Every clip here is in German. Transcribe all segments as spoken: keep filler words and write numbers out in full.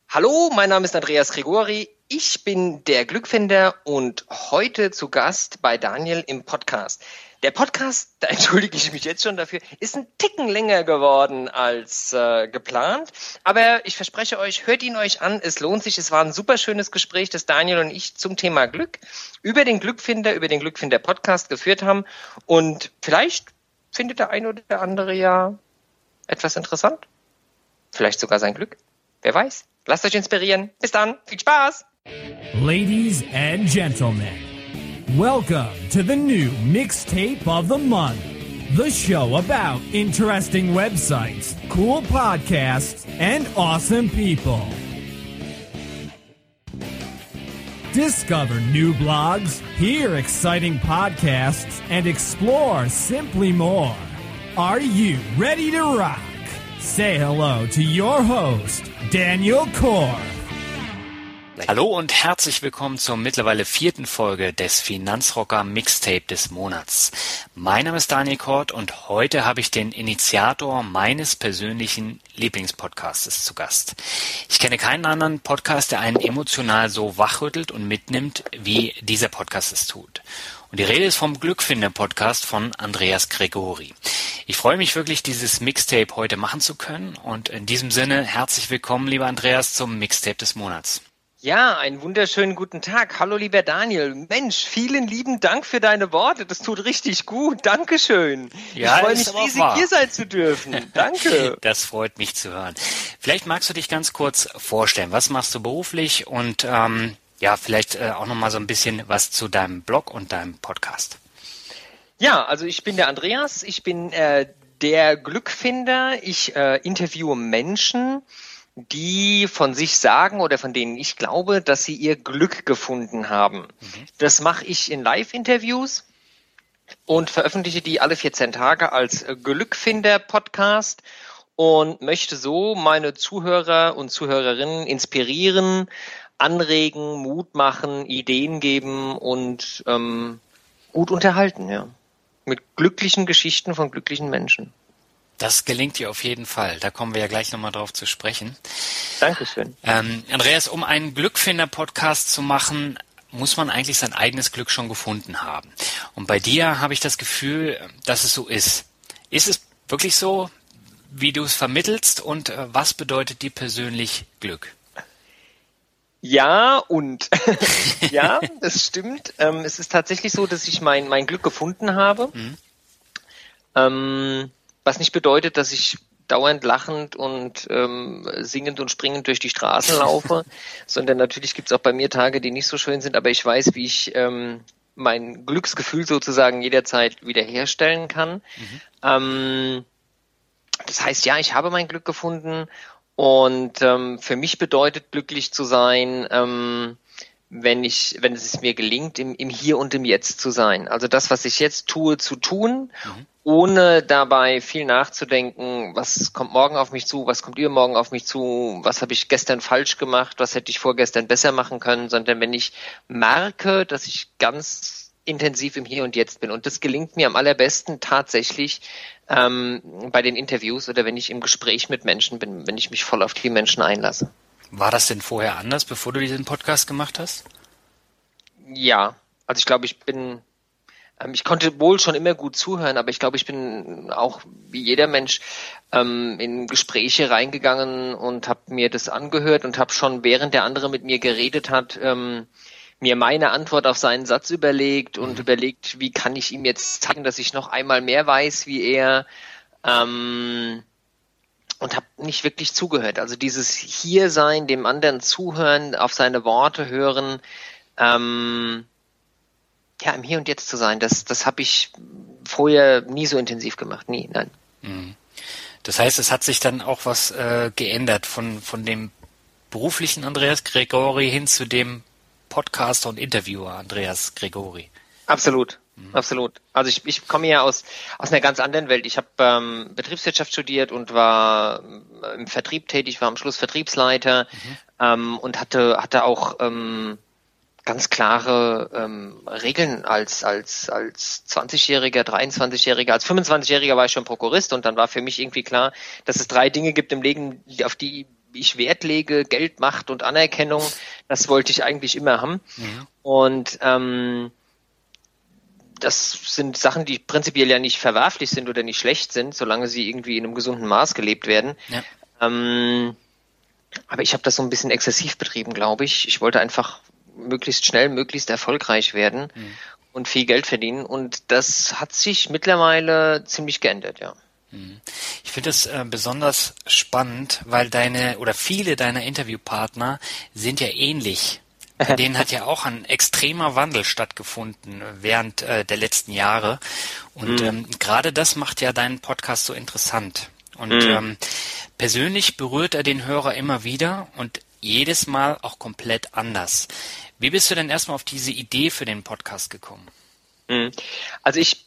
Hallo, mein Name ist Andreas Gregori. Ich bin der Glückfinder und heute zu Gast bei Daniel im Podcast. Der Podcast, da entschuldige ich mich jetzt schon dafür, ist ein Ticken länger geworden als äh, geplant. Aber ich verspreche euch, hört ihn euch an, es lohnt sich. Es war ein super schönes Gespräch, das Daniel und ich zum Thema Glück über den Glückfinder, über den Glückfinder-Podcast geführt haben. Und vielleicht findet der eine oder der andere ja etwas interessant. Vielleicht sogar sein Glück. Wer weiß. Lasst euch inspirieren. Bis dann. Viel Spaß. Ladies and gentlemen, welcome to the new Mixtape of the Month. The show about interesting websites, cool podcasts, and awesome people. Discover new blogs, hear exciting podcasts, and explore simply more. Are you ready to rock? Say hello to your host, Daniel Korf. Hallo und herzlich willkommen zur mittlerweile vierten Folge des Finanzrocker Mixtape des Monats. Mein Name ist Daniel Korf und heute habe ich den Initiator meines persönlichen Lieblingspodcasts zu Gast. Ich kenne keinen anderen Podcast, der einen emotional so wachrüttelt und mitnimmt, wie dieser Podcast es tut. Und die Rede ist vom Glückfinder-Podcast von Andreas Gregori. Ich freue mich wirklich, dieses Mixtape heute machen zu können. Und in diesem Sinne, herzlich willkommen, lieber Andreas, zum Mixtape des Monats. Ja, einen wunderschönen guten Tag. Hallo, lieber Daniel. Mensch, vielen lieben Dank für deine Worte. Das tut richtig gut. Dankeschön. Ja, ich freue mich riesig, hier sein zu dürfen. Danke. Das freut mich zu hören. Vielleicht magst du dich ganz kurz vorstellen. Was machst du beruflich? Und ähm, ja, vielleicht äh, auch nochmal so ein bisschen was zu deinem Blog und deinem Podcast. Ja, also ich bin der Andreas. Ich bin äh, der Glückfinder. Ich äh, interviewe Menschen, die von sich sagen oder von denen ich glaube, dass sie ihr Glück gefunden haben. Mhm. Das mache ich in Live-Interviews und veröffentliche die alle vierzehn Tage als Glückfinder-Podcast und möchte so meine Zuhörer und Zuhörerinnen inspirieren, anregen, Mut machen, Ideen geben und ähm, gut unterhalten, ja. Mit glücklichen Geschichten von glücklichen Menschen. Das gelingt dir auf jeden Fall. Da kommen wir ja gleich nochmal drauf zu sprechen. Dankeschön. Ähm, Andreas, um einen Glückfinder-Podcast zu machen, muss man eigentlich sein eigenes Glück schon gefunden haben. Und bei dir habe ich das Gefühl, dass es so ist. Ist es wirklich so, wie du es vermittelst? Und äh, was bedeutet dir persönlich Glück? Ja und ja, das stimmt. Ähm, es ist tatsächlich so, dass ich mein, mein Glück gefunden habe. Mhm. Ähm, Was nicht bedeutet, dass ich dauernd lachend und ähm, singend und springend durch die Straßen laufe, sondern natürlich gibt es auch bei mir Tage, die nicht so schön sind, aber ich weiß, wie ich ähm, mein Glücksgefühl sozusagen jederzeit wiederherstellen kann. Mhm. Ähm, das heißt, ja, ich habe mein Glück gefunden und ähm, für mich bedeutet glücklich zu sein, ähm, wenn ich, wenn es mir gelingt, im, im Hier und im Jetzt zu sein. Also das, was ich jetzt tue, zu tun, mhm. ohne dabei viel nachzudenken, was kommt morgen auf mich zu, was kommt übermorgen auf mich zu, was habe ich gestern falsch gemacht, was hätte ich vorgestern besser machen können, sondern wenn ich merke, dass ich ganz intensiv im Hier und Jetzt bin. Und das gelingt mir am allerbesten tatsächlich ähm, bei den Interviews oder wenn ich im Gespräch mit Menschen bin, wenn ich mich voll auf die Menschen einlasse. War das denn vorher anders, bevor du diesen Podcast gemacht hast? Ja, also ich glaube, ich bin, ähm, ich konnte wohl schon immer gut zuhören, aber ich glaube, ich bin auch wie jeder Mensch ähm, in Gespräche reingegangen und habe mir das angehört und habe schon, während der andere mit mir geredet hat, ähm, mir meine Antwort auf seinen Satz überlegt und mhm. überlegt, wie kann ich ihm jetzt zeigen, dass ich noch einmal mehr weiß wie er. Ähm, Und habe nicht wirklich zugehört. Also dieses Hier-Sein, dem anderen zuhören, auf seine Worte hören, ähm, ja, im Hier und Jetzt zu sein, das, das habe ich vorher nie so intensiv gemacht. Nie, nein. Das heißt, es hat sich dann auch was äh, geändert von, von dem beruflichen Andreas Gregori hin zu dem Podcaster und Interviewer Andreas Gregori. Absolut. Absolut. Also ich, ich komme ja aus aus einer ganz anderen Welt. Ich habe ähm, Betriebswirtschaft studiert und war im Vertrieb tätig, war am Schluss Vertriebsleiter mhm. ähm, und hatte hatte auch ähm, ganz klare ähm, Regeln als als als zwanzigjähriger, dreiundzwanzigjähriger, als fünfundzwanzigjähriger war ich schon Prokurist und dann war für mich irgendwie klar, dass es drei Dinge gibt im Leben, auf die wie ich Wert lege, Geld, Macht und Anerkennung, das wollte ich eigentlich immer haben. Mhm. Und ähm, das sind Sachen, die prinzipiell ja nicht verwerflich sind oder nicht schlecht sind, solange sie irgendwie in einem gesunden Maß gelebt werden. Ja. Ähm, aber ich habe das so ein bisschen exzessiv betrieben, glaube ich. Ich wollte einfach möglichst schnell, möglichst erfolgreich werden mhm. und viel Geld verdienen. Und das hat sich mittlerweile ziemlich geändert, ja. Ich finde es äh, besonders spannend, weil deine oder viele deiner Interviewpartner sind ja ähnlich. Bei denen hat ja auch ein extremer Wandel stattgefunden während äh, der letzten Jahre. Und mhm. ähm, gerade das macht ja deinen Podcast so interessant. Und mhm. ähm, persönlich berührt er den Hörer immer wieder und jedes Mal auch komplett anders. Wie bist du denn erstmal auf diese Idee für den Podcast gekommen? Mhm. Also ich,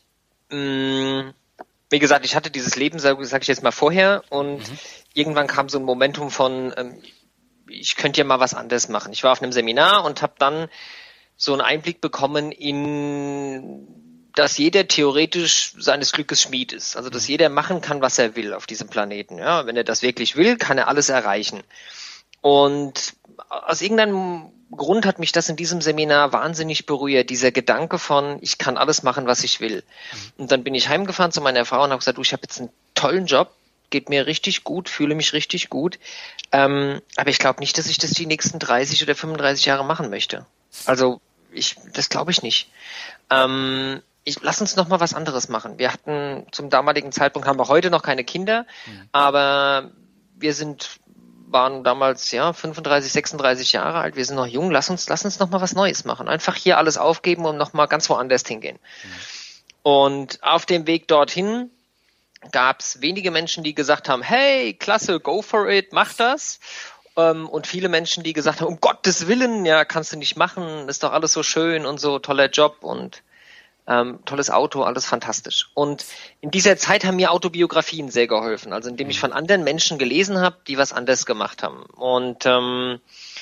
mh, wie gesagt, ich hatte dieses Leben, sage sag ich jetzt mal vorher, und mhm. irgendwann kam so ein Momentum von, ähm, ich könnte ja mal was anderes machen. Ich war auf einem Seminar und habe dann so einen Einblick bekommen in, dass jeder theoretisch seines Glückes Schmied ist. Also dass jeder machen kann, was er will auf diesem Planeten. Ja, wenn er das wirklich will, kann er alles erreichen. Und aus irgendeinem Grund hat mich das in diesem Seminar wahnsinnig berührt, dieser Gedanke von, ich kann alles machen, was ich will. Und dann bin ich heimgefahren zu meiner Frau und habe gesagt, du, ich habe jetzt einen tollen Job, geht mir richtig gut, fühle mich richtig gut. Ähm, aber ich glaube nicht, dass ich das die nächsten dreißig oder fünfunddreißig Jahre machen möchte. Also ich, das glaube ich nicht. Ähm, ich, lass uns noch mal was anderes machen. Wir hatten zum damaligen Zeitpunkt, haben wir heute noch keine Kinder, mhm. aber wir sind, waren damals ja fünfunddreißig, sechsunddreißig Jahre alt. Wir sind noch jung. Lass uns, lass uns noch mal was Neues machen. Einfach hier alles aufgeben und noch mal ganz woanders hingehen. Mhm. Und auf dem Weg dorthin gab es wenige Menschen, die gesagt haben, hey, klasse, go for it, mach das. Ähm, und viele Menschen, die gesagt haben, um Gottes Willen, ja, kannst du nicht machen, ist doch alles so schön und so, toller Job und ähm, tolles Auto, alles fantastisch. Und in dieser Zeit haben mir Autobiografien sehr geholfen, also indem ich von anderen Menschen gelesen habe, die was anderes gemacht haben. Und ähm,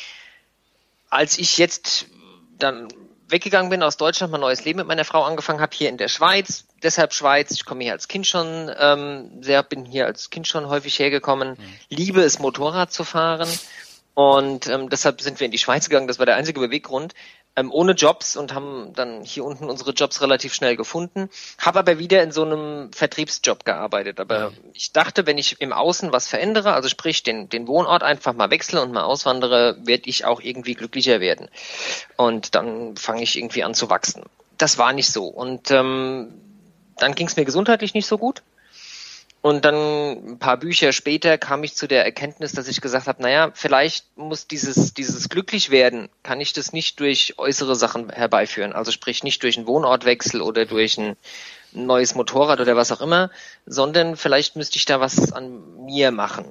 als ich jetzt dann weggegangen bin aus Deutschland, mein neues Leben mit meiner Frau angefangen habe, hier in der Schweiz, deshalb Schweiz, ich komme hier als Kind schon, ähm, sehr, bin hier als Kind schon häufig hergekommen, mhm. liebe es, Motorrad zu fahren und ähm, deshalb sind wir in die Schweiz gegangen, das war der einzige Beweggrund, ähm, ohne Jobs und haben dann hier unten unsere Jobs relativ schnell gefunden, habe aber wieder in so einem Vertriebsjob gearbeitet, aber mhm. ich dachte, wenn ich im Außen was verändere, also sprich den, den Wohnort einfach mal wechsle und mal auswandere, werde ich auch irgendwie glücklicher werden und dann fange ich irgendwie an zu wachsen. Das war nicht so und ähm, dann ging es mir gesundheitlich nicht so gut. Und dann ein paar Bücher später kam ich zu der Erkenntnis, dass ich gesagt habe, naja, vielleicht muss dieses dieses Glücklichwerden, kann ich das nicht durch äußere Sachen herbeiführen. Also sprich nicht durch einen Wohnortwechsel oder durch ein neues Motorrad oder was auch immer, sondern vielleicht müsste ich da was an mir machen.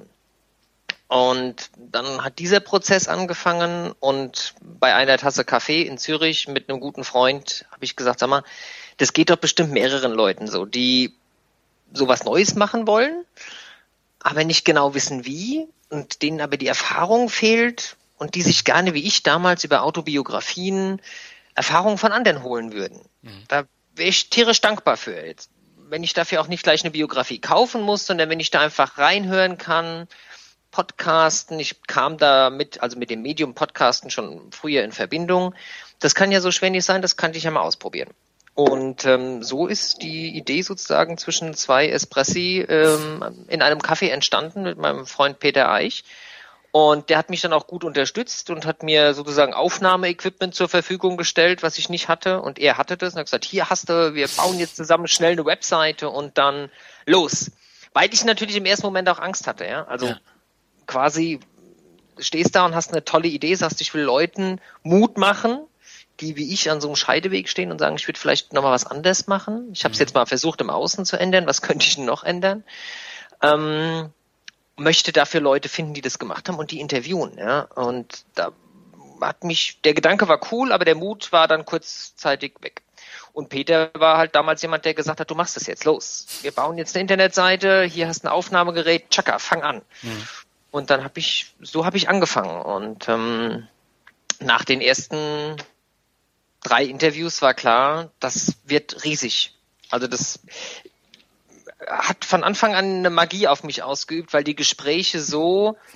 Und dann hat dieser Prozess angefangen und bei einer Tasse Kaffee in Zürich mit einem guten Freund habe ich gesagt, sag mal, das geht doch bestimmt mehreren Leuten so, die sowas Neues machen wollen, aber nicht genau wissen wie und denen aber die Erfahrung fehlt und die sich gerne wie ich damals über Autobiografien Erfahrungen von anderen holen würden. Mhm. Da wäre ich tierisch dankbar für jetzt. Wenn ich dafür auch nicht gleich eine Biografie kaufen muss, sondern wenn ich da einfach reinhören kann, Podcasten, ich kam da mit, also mit dem Medium Podcasten schon früher in Verbindung. Das kann ja so schwer nicht sein, das kann ich ja mal ausprobieren. Und ähm, so ist die Idee sozusagen zwischen zwei Espressi ähm, in einem Kaffee entstanden mit meinem Freund Peter Eich. Und der hat mich dann auch gut unterstützt und hat mir sozusagen Aufnahmeequipment zur Verfügung gestellt, was ich nicht hatte. Und er hatte das und hat gesagt, hier hast du, wir bauen jetzt zusammen schnell eine Webseite und dann los. Weil ich natürlich im ersten Moment auch Angst hatte. Ja, also ja. quasi stehst da und hast eine tolle Idee, sagst, ich will Leuten Mut machen, die wie ich an so einem Scheideweg stehen und sagen, ich würde vielleicht nochmal was anderes machen. Ich habe es mhm. jetzt mal versucht, im Außen zu ändern. Was könnte ich denn noch ändern? Ähm, möchte dafür Leute finden, die das gemacht haben und die interviewen. Ja? Und da hat mich, der Gedanke war cool, aber der Mut war dann kurzzeitig weg. Und Peter war halt damals jemand, der gesagt hat, du machst das jetzt, los. Wir bauen jetzt eine Internetseite, hier hast du ein Aufnahmegerät, tschakka, fang an. Mhm. Und dann habe ich, so habe ich angefangen. Und ähm, nach den ersten drei Interviews war klar, das wird riesig. Also das hat von Anfang an eine Magie auf mich ausgeübt, weil die Gespräche so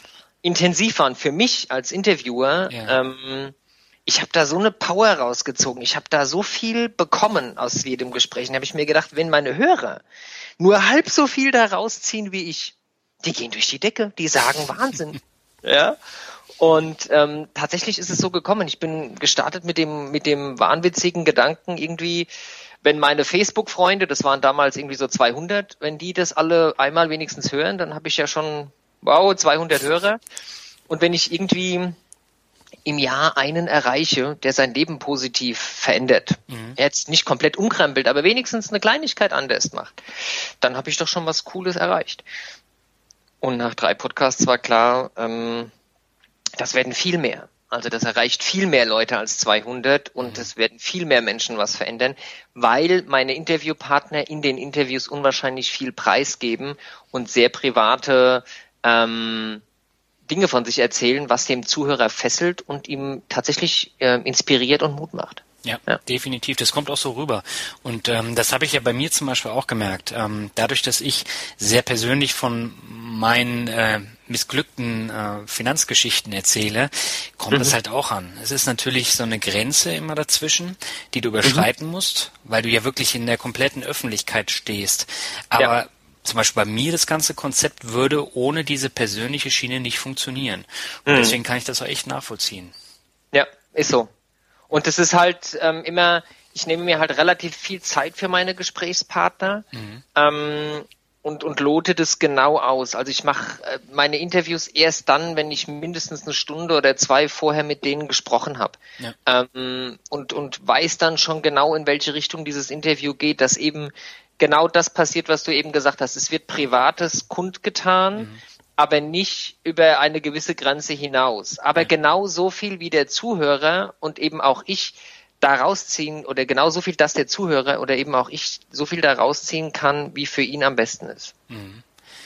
intensiv waren für mich als Interviewer. Ja. Ähm, ich habe da so eine Power rausgezogen. Ich habe da so viel bekommen aus jedem Gespräch. Da habe ich mir gedacht, wenn meine Hörer nur halb so viel da rausziehen wie ich, die gehen durch die Decke, die sagen Wahnsinn. Ja. Und ähm, tatsächlich ist es so gekommen. Ich bin gestartet mit dem mit dem wahnwitzigen Gedanken irgendwie, wenn meine Facebook-Freunde, das waren damals irgendwie so zweihundert, wenn die das alle einmal wenigstens hören, dann habe ich ja schon, wow, zweihundert Hörer. Und wenn ich irgendwie im Jahr einen erreiche, der sein Leben positiv verändert, mhm. jetzt nicht komplett umkrempelt, aber wenigstens eine Kleinigkeit anders macht, dann habe ich doch schon was Cooles erreicht. Und nach drei Podcasts war klar, ähm, das werden viel mehr. Also das erreicht viel mehr Leute als zweihundert und es werden viel mehr Menschen was verändern, weil meine Interviewpartner in den Interviews unwahrscheinlich viel preisgeben und sehr private ähm, Dinge von sich erzählen, was dem Zuhörer fesselt und ihm tatsächlich äh, inspiriert und Mut macht. Ja, ja, definitiv. Das kommt auch so rüber. Und ähm, das habe ich ja bei mir zum Beispiel auch gemerkt. Ähm, dadurch, dass ich sehr persönlich von meinen äh, missglückten äh, Finanzgeschichten erzähle, kommt es mhm. halt auch an. Es ist natürlich so eine Grenze immer dazwischen, die du überschreiten mhm. musst, weil du ja wirklich in der kompletten Öffentlichkeit stehst. Aber ja. zum Beispiel bei mir das ganze Konzept würde ohne diese persönliche Schiene nicht funktionieren. Und mhm. deswegen kann ich das auch echt nachvollziehen. Ja, ist so. Und das ist halt ähm, immer, ich nehme mir halt relativ viel Zeit für meine Gesprächspartner mhm. ähm, und, und lote das genau aus. Also ich mache äh, meine Interviews erst dann, wenn ich mindestens eine Stunde oder zwei vorher mit denen gesprochen habe. Ja. Ähm, und, und weiß dann schon genau, in welche Richtung dieses Interview geht, dass eben genau das passiert, was du eben gesagt hast. Es wird Privates kundgetan, mhm. aber nicht über eine gewisse Grenze hinaus. Aber ja. genau so viel wie der Zuhörer und eben auch ich da rausziehen oder genau so viel, dass der Zuhörer oder eben auch ich so viel da rausziehen kann, wie für ihn am besten ist. Mhm.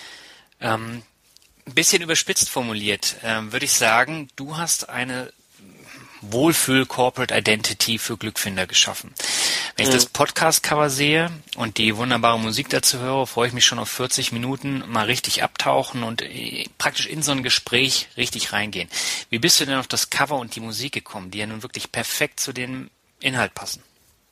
Ähm, ein bisschen überspitzt formuliert, ähm, würde ich sagen, du hast eine Wohlfühl-Corporate Identity für Glückfinder geschaffen. Wenn ich mhm. das Podcast-Cover sehe und die wunderbare Musik dazu höre, freue ich mich schon auf vierzig Minuten mal richtig abtauchen und praktisch in so ein Gespräch richtig reingehen. Wie bist du denn auf das Cover und die Musik gekommen, die ja nun wirklich perfekt zu dem Inhalt passen?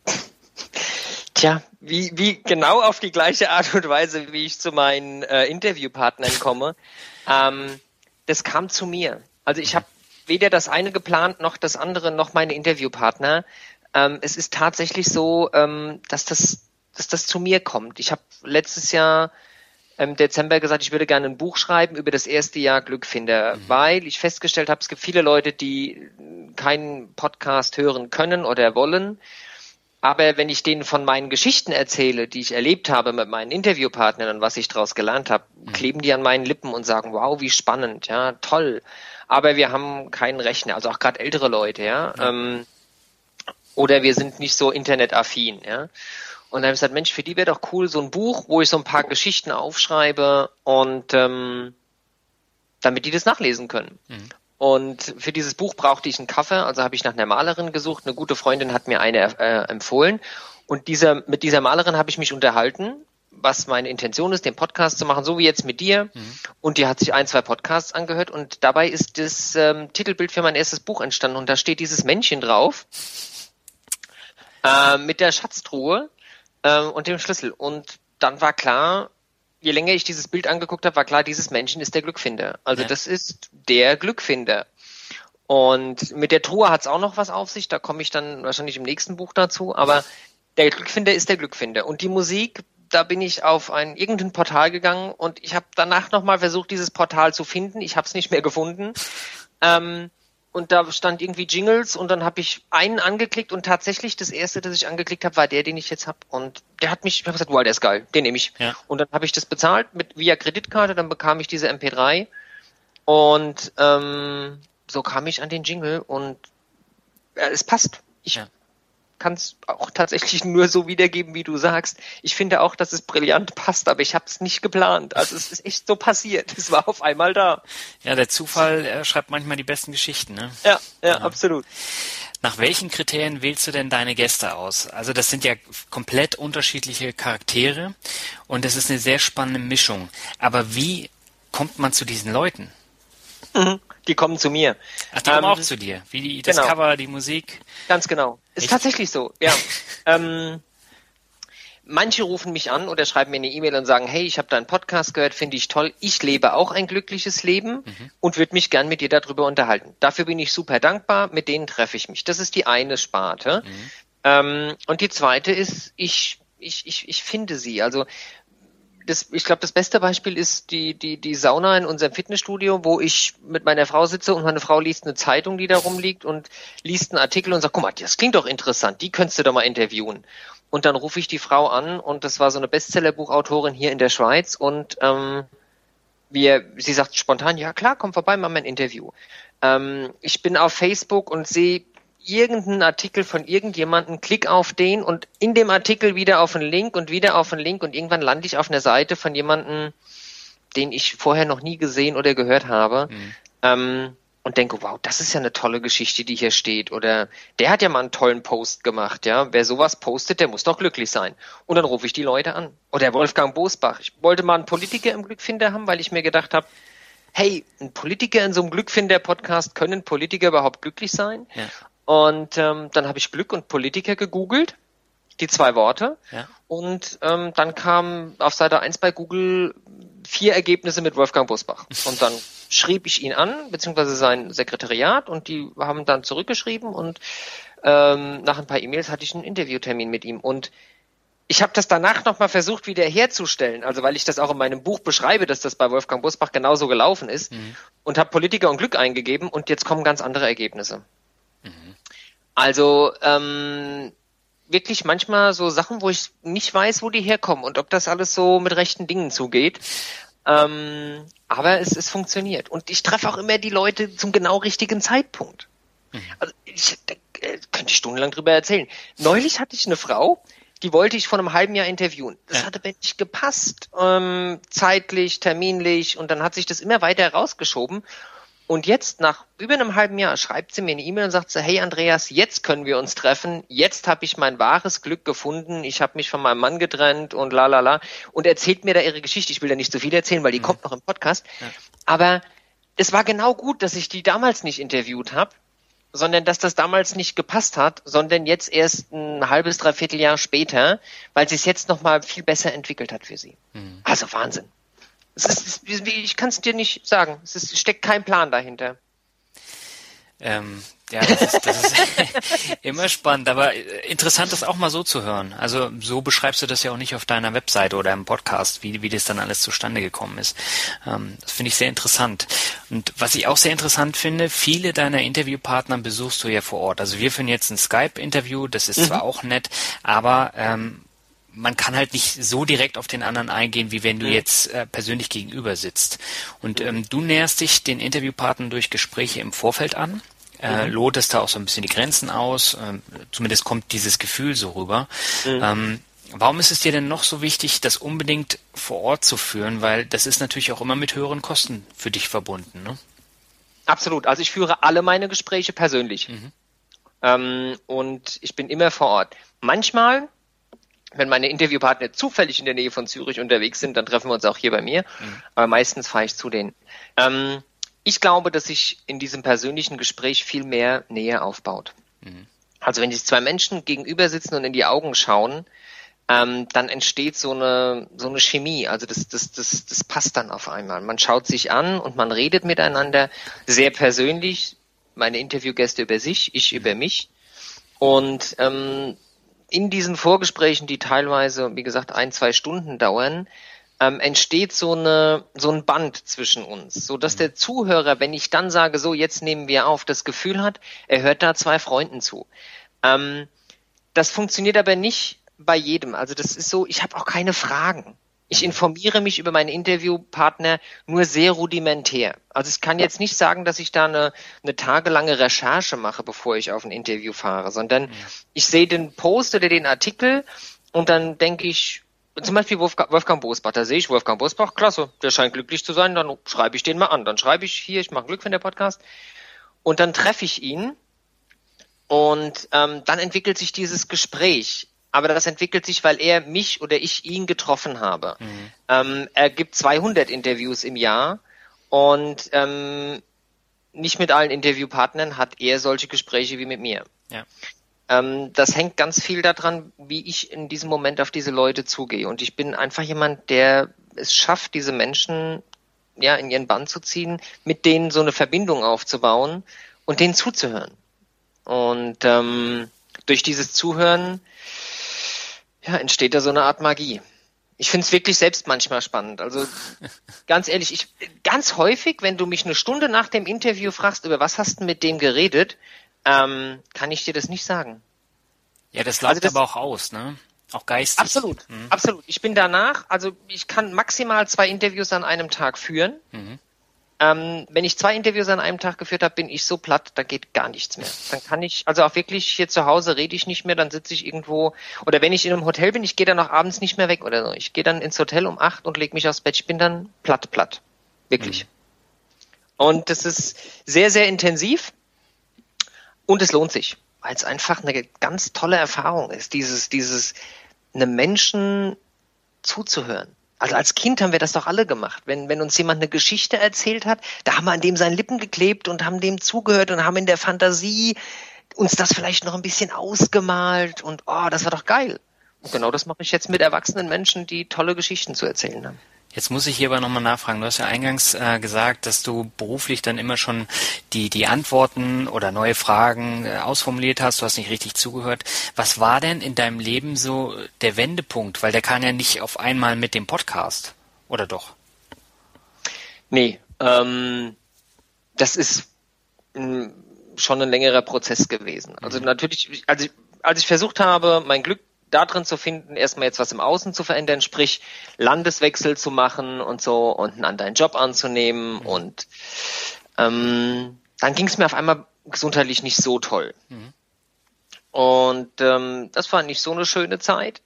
Tja, wie, wie genau auf die gleiche Art und Weise, wie ich zu meinen äh, Interviewpartnern komme, ähm, das kam zu mir. Also ich habe weder das eine geplant, noch das andere, noch meine Interviewpartner. Ähm, es ist tatsächlich so, ähm, dass das, dass das zu mir kommt. Ich habe letztes Jahr im Dezember gesagt, ich würde gerne ein Buch schreiben über das erste Jahr Glückfinder, mhm. weil ich festgestellt habe, es gibt viele Leute, die keinen Podcast hören können oder wollen. Aber wenn ich denen von meinen Geschichten erzähle, die ich erlebt habe mit meinen Interviewpartnern und was ich daraus gelernt habe, mhm. kleben die an meinen Lippen und sagen, wow, wie spannend, ja, toll. Aber wir haben keinen Rechner, also auch gerade ältere Leute, ja. Mhm. Ähm, oder wir sind nicht so internetaffin, ja. Und dann habe ich gesagt, Mensch, für die wäre doch cool, so ein Buch, wo ich so ein paar Geschichten aufschreibe und ähm, damit die das nachlesen können. Mhm. Und für dieses Buch brauchte ich ein Cover, also habe ich nach einer Malerin gesucht. Eine gute Freundin hat mir eine äh, empfohlen. Und dieser, mit dieser Malerin habe ich mich unterhalten, was meine Intention ist, den Podcast zu machen, so wie jetzt mit dir. Mhm. Und die hat sich ein, zwei Podcasts angehört. Und dabei ist das ähm, Titelbild für mein erstes Buch entstanden. Und da steht dieses Männchen drauf äh, mit der Schatztruhe äh, und dem Schlüssel. Und dann war klar, je länger ich dieses Bild angeguckt habe, war klar, dieses Männchen ist der Glückfinder. Also ja. das ist der Glückfinder. Und mit der Truhe hat es auch noch was auf sich, da komme ich dann wahrscheinlich im nächsten Buch dazu, aber der Glückfinder ist der Glückfinder. Und die Musik, da bin ich auf ein irgendein Portal gegangen und ich habe danach nochmal versucht, dieses Portal zu finden. Ich habe es nicht mehr gefunden. Ähm, und da stand irgendwie Jingles und dann habe ich einen angeklickt und tatsächlich das erste, das ich angeklickt habe, war der, den ich jetzt habe. Und der hat mich, ich habe gesagt, wow, der ist geil, den nehme ich. Ja. Und dann habe ich das bezahlt mit via Kreditkarte, dann bekam ich diese M P drei und ähm, so kam ich an den Jingle und äh, es passt. Ich ja. kann es auch tatsächlich nur so wiedergeben, wie du sagst. Ich finde auch, dass es brillant passt, aber ich habe es nicht geplant. Also es ist echt so passiert. Es war auf einmal da. Ja, der Zufall äh, schreibt manchmal die besten Geschichten, ne? Ja, ja, ja, absolut. Nach welchen Kriterien wählst du denn deine Gäste aus? Also das sind ja komplett unterschiedliche Charaktere und es ist eine sehr spannende Mischung. Aber wie kommt man zu diesen Leuten? Die kommen zu mir. Ach, die kommen ähm, auch zu dir, wie die, das genau. Cover, die Musik. Ganz genau. Ist Echt? tatsächlich so, ja. ähm, manche rufen mich an oder schreiben mir eine E-Mail und sagen, hey, ich habe deinen Podcast gehört, finde ich toll. Ich lebe auch ein glückliches Leben mhm. und würde mich gern mit dir darüber unterhalten. Dafür bin ich super dankbar, mit denen treffe ich mich. Das ist die eine Sparte. Mhm. Ähm, und die zweite ist, ich, ich, ich, ich finde sie. Also Das, ich glaube, das beste Beispiel ist die, die, die Sauna in unserem Fitnessstudio, wo ich mit meiner Frau sitze und meine Frau liest eine Zeitung, die da rumliegt und liest einen Artikel und sagt, guck mal, das klingt doch interessant, die könntest du doch mal interviewen. Und dann rufe ich die Frau an und das war so eine Bestsellerbuchautorin hier in der Schweiz und ähm, wir, sie sagt spontan, ja klar, komm vorbei, mach mal ein Interview. Ähm, ich bin auf Facebook und sehe irgendeinen Artikel von irgendjemandem, klick auf den und in dem Artikel wieder auf einen Link und wieder auf einen Link und irgendwann lande ich auf einer Seite von jemandem, den ich vorher noch nie gesehen oder gehört habe mhm. ähm, und denke, wow, das ist ja eine tolle Geschichte, die hier steht oder der hat ja mal einen tollen Post gemacht, ja, wer sowas postet, der muss doch glücklich sein und dann rufe ich die Leute an. Oder Wolfgang Bosbach, ich wollte mal einen Politiker im Glückfinder haben, weil ich mir gedacht habe, hey, ein Politiker in so einem Glückfinder-Podcast, können Politiker überhaupt glücklich sein? Ja. Und ähm, dann habe ich Glück und Politiker gegoogelt, die zwei Worte. Ja. Und ähm, dann kam auf Seite eins bei Google vier Ergebnisse mit Wolfgang Bosbach. Und dann schrieb ich ihn an, beziehungsweise sein Sekretariat, und die haben dann zurückgeschrieben. Und ähm, nach ein paar E-Mails hatte ich einen Interviewtermin mit ihm. Und ich habe das danach nochmal versucht, wieder herzustellen, also weil ich das auch in meinem Buch beschreibe, dass das bei Wolfgang Bosbach genauso gelaufen ist. Mhm. Und habe Politiker und Glück eingegeben und jetzt kommen ganz andere Ergebnisse. Also ähm, wirklich manchmal so Sachen, wo ich nicht weiß, wo die herkommen und ob das alles so mit rechten Dingen zugeht. Ähm, aber es, es funktioniert. Und ich treffe auch immer die Leute zum genau richtigen Zeitpunkt. Mhm. Also ich, da äh, könnte ich stundenlang drüber erzählen. Neulich hatte ich eine Frau, die wollte ich vor einem halben Jahr interviewen. Das ja. hatte mir nicht gepasst, ähm, zeitlich, terminlich, und dann hat sich das immer weiter herausgeschoben. Und jetzt, nach über einem halben Jahr, schreibt sie mir eine E-Mail und sagt so, hey Andreas, jetzt können wir uns treffen, jetzt habe ich mein wahres Glück gefunden, ich habe mich von meinem Mann getrennt und la la la, und erzählt mir da ihre Geschichte. Ich will da nicht so viel erzählen, weil die mhm. kommt noch im Podcast. Ja. Aber es war genau gut, dass ich die damals nicht interviewt habe, sondern dass das damals nicht gepasst hat, sondern jetzt erst ein halbes, dreiviertel Jahr später, weil sie es jetzt nochmal viel besser entwickelt hat für sie. Mhm. Also Wahnsinn. Es ist, ich kann es dir nicht sagen. Es ist, steckt kein Plan dahinter. Ähm, ja, das ist, das ist immer spannend, aber interessant, das auch mal so zu hören. Also so beschreibst du das ja auch nicht auf deiner Webseite oder im Podcast, wie, wie das dann alles zustande gekommen ist. Ähm, das finde ich sehr interessant. Und was ich auch sehr interessant finde, viele deiner Interviewpartner besuchst du ja vor Ort. Also wir führen jetzt ein Skype-Interview, das ist mhm. zwar auch nett, aber ähm, man kann halt nicht so direkt auf den anderen eingehen, wie wenn du jetzt äh, persönlich gegenüber sitzt. Und ähm, du näherst dich den Interviewpartnern durch Gespräche im Vorfeld an, äh, mhm. lotest da auch so ein bisschen die Grenzen aus, ähm, zumindest kommt dieses Gefühl so rüber. Mhm. Ähm, warum ist es dir denn noch so wichtig, das unbedingt vor Ort zu führen? Weil das ist natürlich auch immer mit höheren Kosten für dich verbunden, ne? Absolut. Also ich führe alle meine Gespräche persönlich. Mhm. Ähm, und ich bin immer vor Ort. Manchmal, wenn meine Interviewpartner zufällig in der Nähe von Zürich unterwegs sind, dann treffen wir uns auch hier bei mir. Mhm. Aber meistens fahre ich zu denen. Ähm, ich glaube, dass sich in diesem persönlichen Gespräch viel mehr Nähe aufbaut. Mhm. Also wenn sich zwei Menschen gegenüber sitzen und in die Augen schauen, ähm, dann entsteht so eine so eine Chemie. Also das das das das passt dann auf einmal. Man schaut sich an und man redet miteinander sehr persönlich. Meine Interviewgäste über sich, ich über mich. Und ähm, in diesen Vorgesprächen, die teilweise, wie gesagt, ein, zwei Stunden dauern, ähm, entsteht so eine so ein Band zwischen uns, so dass der Zuhörer, wenn ich dann sage, so jetzt nehmen wir auf, das Gefühl hat, er hört da zwei Freunden zu. Ähm, das funktioniert aber nicht bei jedem. Also das ist so, ich habe auch keine Fragen. Ich informiere mich über meine Interviewpartner nur sehr rudimentär. Also ich kann jetzt nicht sagen, dass ich da eine, eine tagelange Recherche mache, bevor ich auf ein Interview fahre, sondern mhm. ich sehe den Post oder den Artikel und dann denke ich, zum Beispiel Wolfgang, Wolfgang Bosbach, da sehe ich Wolfgang Bosbach, klasse, der scheint glücklich zu sein, dann schreibe ich den mal an. Dann schreibe ich hier, ich mache Glück für den Podcast, und dann treffe ich ihn und ähm, dann entwickelt sich dieses Gespräch. Aber das entwickelt sich, weil er mich oder ich ihn getroffen habe. Mhm. Ähm, er gibt zweihundert Interviews im Jahr Und ähm, nicht mit allen Interviewpartnern hat er solche Gespräche wie mit mir. Ja. Ähm, das hängt ganz viel daran, wie ich in diesem Moment auf diese Leute zugehe. Und ich bin einfach jemand, der es schafft, diese Menschen ja in ihren Bann zu ziehen, mit denen so eine Verbindung aufzubauen und denen zuzuhören. Und ähm, durch dieses Zuhören ja, entsteht da so eine Art Magie. Ich finde es wirklich selbst manchmal spannend. Also ganz ehrlich, ich ganz häufig, wenn du mich eine Stunde nach dem Interview fragst, über was hast du mit dem geredet, ähm, kann ich dir das nicht sagen. Ja, das lautet also das, aber auch aus, ne? Auch geistig. Absolut, mhm. absolut. Ich bin danach, also ich kann maximal zwei Interviews an einem Tag führen. Mhm. Ähm, wenn ich zwei Interviews an einem Tag geführt habe, bin ich so platt, da geht gar nichts mehr. Dann kann ich, also auch wirklich hier zu Hause rede ich nicht mehr, dann sitze ich irgendwo, oder wenn ich in einem Hotel bin, ich gehe dann auch abends nicht mehr weg oder so. Ich gehe dann ins Hotel um acht und lege mich aufs Bett. Ich bin dann platt, platt. Wirklich. Mhm. Und das ist sehr, sehr intensiv und es lohnt sich, weil es einfach eine ganz tolle Erfahrung ist, dieses, dieses, einem Menschen zuzuhören. Also als Kind haben wir das doch alle gemacht. Wenn, wenn uns jemand eine Geschichte erzählt hat, da haben wir an dem seinen Lippen geklebt und haben dem zugehört und haben in der Fantasie uns das vielleicht noch ein bisschen ausgemalt und oh, das war doch geil. Und genau das mache ich jetzt mit erwachsenen Menschen, die tolle Geschichten zu erzählen haben. Jetzt muss ich hier aber nochmal nachfragen. Du hast ja eingangs äh, gesagt, dass du beruflich dann immer schon die die Antworten oder neue Fragen äh, ausformuliert hast. Du hast nicht richtig zugehört. Was war denn in deinem Leben so der Wendepunkt? Weil der kam ja nicht auf einmal mit dem Podcast. Oder doch? Nee, ähm, das ist mh, schon ein längerer Prozess gewesen. Also mhm. natürlich, als ich, als ich versucht habe, mein Glück da drin zu finden, erstmal jetzt was im Außen zu verändern, sprich Landeswechsel zu machen und so und einen anderen Job anzunehmen mhm. und ähm, dann ging es mir auf einmal gesundheitlich nicht so toll. Mhm. Und ähm, das war nicht so eine schöne Zeit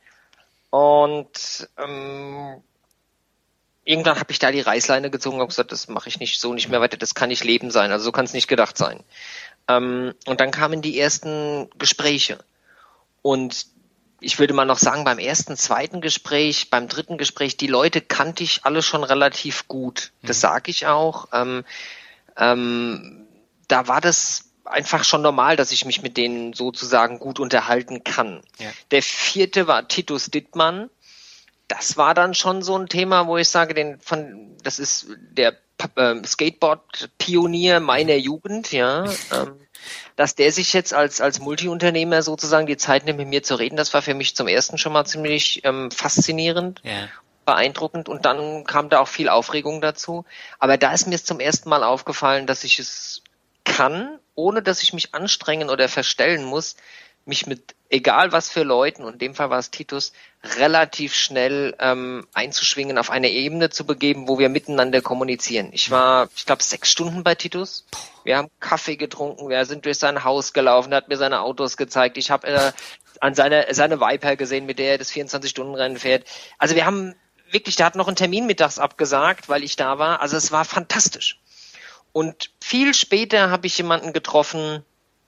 und ähm, irgendwann habe ich da die Reißleine gezogen und gesagt, das mache ich nicht so nicht mehr weiter, das kann nicht Leben sein, also so kann es nicht gedacht sein. Ähm, und dann kamen die ersten Gespräche und ich würde mal noch sagen, beim ersten, zweiten Gespräch, beim dritten Gespräch, die Leute kannte ich alle schon relativ gut. Das mhm. sage ich auch. Ähm, ähm, da war das einfach schon normal, dass ich mich mit denen sozusagen gut unterhalten kann. Ja. Der vierte war Titus Dittmann. Das war dann schon so ein Thema, wo ich sage, den von, das ist der äh, Skateboard-Pionier meiner Jugend, ja. Ähm, dass der sich jetzt als als Multiunternehmer sozusagen die Zeit nimmt, mit mir zu reden, das war für mich zum ersten schon mal ziemlich ähm, faszinierend, ja. beeindruckend und dann kam da auch viel Aufregung dazu. Aber da ist mir zum ersten Mal aufgefallen, dass ich es kann, ohne dass ich mich anstrengen oder verstellen muss, mich mit egal was für Leuten, und in dem Fall war es Titus, relativ schnell ähm, einzuschwingen, auf eine Ebene zu begeben, wo wir miteinander kommunizieren. Ich war, ich glaube, sechs Stunden bei Titus. Wir haben Kaffee getrunken, wir sind durch sein Haus gelaufen, er hat mir seine Autos gezeigt. Ich habe äh, an seine seine Viper gesehen, mit der er das vierundzwanzig-Stunden-Rennen fährt. Also wir haben wirklich, der hat noch einen Termin mittags abgesagt, weil ich da war. Also es war fantastisch. Und viel später habe ich jemanden getroffen,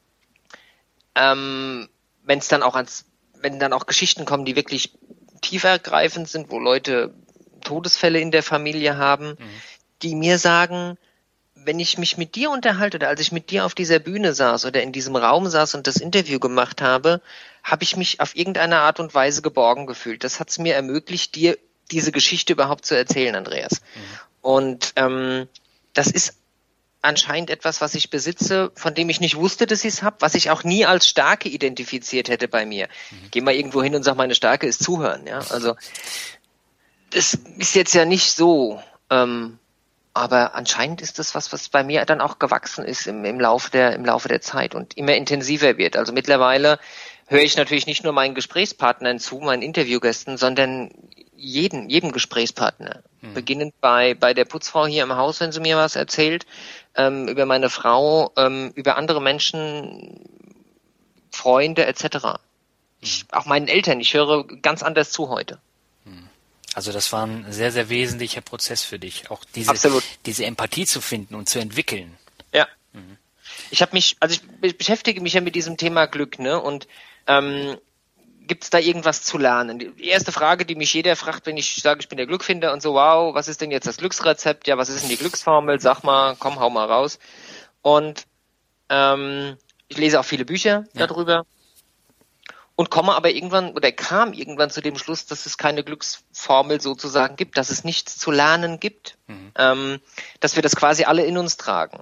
ähm, wenn es dann auch ans, wenn dann auch Geschichten kommen, die wirklich tiefergreifend sind, wo Leute Todesfälle in der Familie haben, mhm. die mir sagen, wenn ich mich mit dir unterhalte oder als ich mit dir auf dieser Bühne saß oder in diesem Raum saß und das Interview gemacht habe, habe ich mich auf irgendeine Art und Weise geborgen gefühlt. Das hat es mir ermöglicht, dir diese Geschichte überhaupt zu erzählen, Andreas. Mhm. Und ähm, das ist anscheinend etwas, was ich besitze, von dem ich nicht wusste, dass ich es habe, was ich auch nie als Stärke identifiziert hätte bei mir. Mhm. Geh mal irgendwo hin und sag, meine Stärke ist Zuhören. Ja, also das ist jetzt ja nicht so, ähm, aber anscheinend ist das was, was bei mir dann auch gewachsen ist im, im Laufe der im Laufe der Zeit und immer intensiver wird. Also mittlerweile höre ich natürlich nicht nur meinen Gesprächspartnern zu, meinen Interviewgästen, sondern jeden, jedem Gesprächspartner. Hm. Beginnend bei bei der Putzfrau hier im Haus, wenn sie mir was erzählt, ähm, über meine Frau, ähm, über andere Menschen, Freunde et cetera. Ich, auch meinen Eltern, ich höre ganz anders zu heute. Also das war ein sehr, sehr wesentlicher Prozess für dich, auch diese, diese Empathie zu finden und zu entwickeln. Ja. Mhm. Ich habe mich, also ich beschäftige mich ja mit diesem Thema Glück, ne? Und ähm, gibt es da irgendwas zu lernen? Die erste Frage, die mich jeder fragt, wenn ich sage, ich bin der Glückfinder und so, wow, was ist denn jetzt das Glücksrezept? Ja, was ist denn die Glücksformel? Sag mal, komm, hau mal raus. Und ähm, ich lese auch viele Bücher ja. darüber und komme aber irgendwann oder kam irgendwann zu dem Schluss, dass es keine Glücksformel sozusagen gibt, dass es nichts zu lernen gibt, mhm. ähm, dass wir das quasi alle in uns tragen.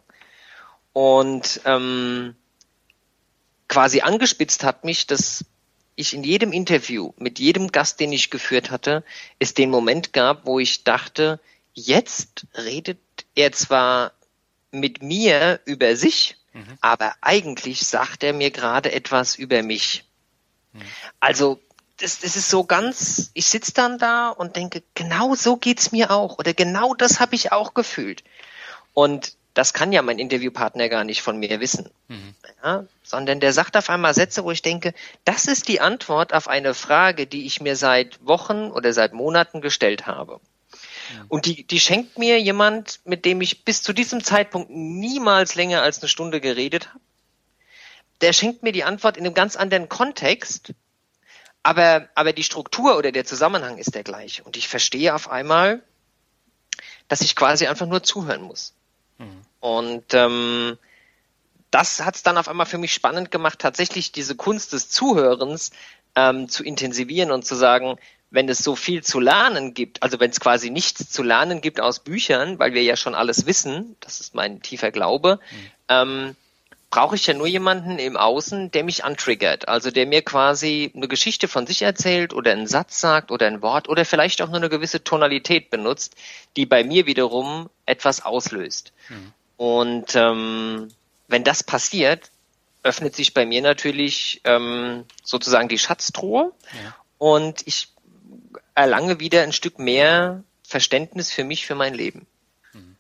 Und ähm, quasi angespitzt hat mich, dass ich in jedem Interview mit jedem Gast, den ich geführt hatte, es den Moment gab, wo ich dachte, jetzt redet er zwar mit mir über sich, mhm. aber eigentlich sagt er mir gerade etwas über mich. Mhm. Also das, das ist so ganz, ich sitze dann da und denke, genau so geht's mir auch oder genau das habe ich auch gefühlt. Und das kann ja mein Interviewpartner gar nicht von mir wissen, mhm. ja, sondern der sagt auf einmal Sätze, wo ich denke, das ist die Antwort auf eine Frage, die ich mir seit Wochen oder seit Monaten gestellt habe. Ja. Und die, die schenkt mir jemand, mit dem ich bis zu diesem Zeitpunkt niemals länger als eine Stunde geredet habe. Der schenkt mir die Antwort in einem ganz anderen Kontext, aber, aber die Struktur oder der Zusammenhang ist der gleiche. Und ich verstehe auf einmal, dass ich quasi einfach nur zuhören muss. Mhm. Und ähm, das hat es dann auf einmal für mich spannend gemacht, tatsächlich diese Kunst des Zuhörens ähm, zu intensivieren und zu sagen, wenn es so viel zu lernen gibt, also wenn es quasi nichts zu lernen gibt aus Büchern, weil wir ja schon alles wissen, das ist mein tiefer Glaube, mhm. ähm, brauche ich ja nur jemanden im Außen, der mich antriggert, also der mir quasi eine Geschichte von sich erzählt oder einen Satz sagt oder ein Wort oder vielleicht auch nur eine gewisse Tonalität benutzt, die bei mir wiederum etwas auslöst. Mhm. Und ähm, wenn das passiert, öffnet sich bei mir natürlich ähm, sozusagen die Schatztruhe ja. und ich erlange wieder ein Stück mehr Verständnis für mich, für mein Leben. Mhm.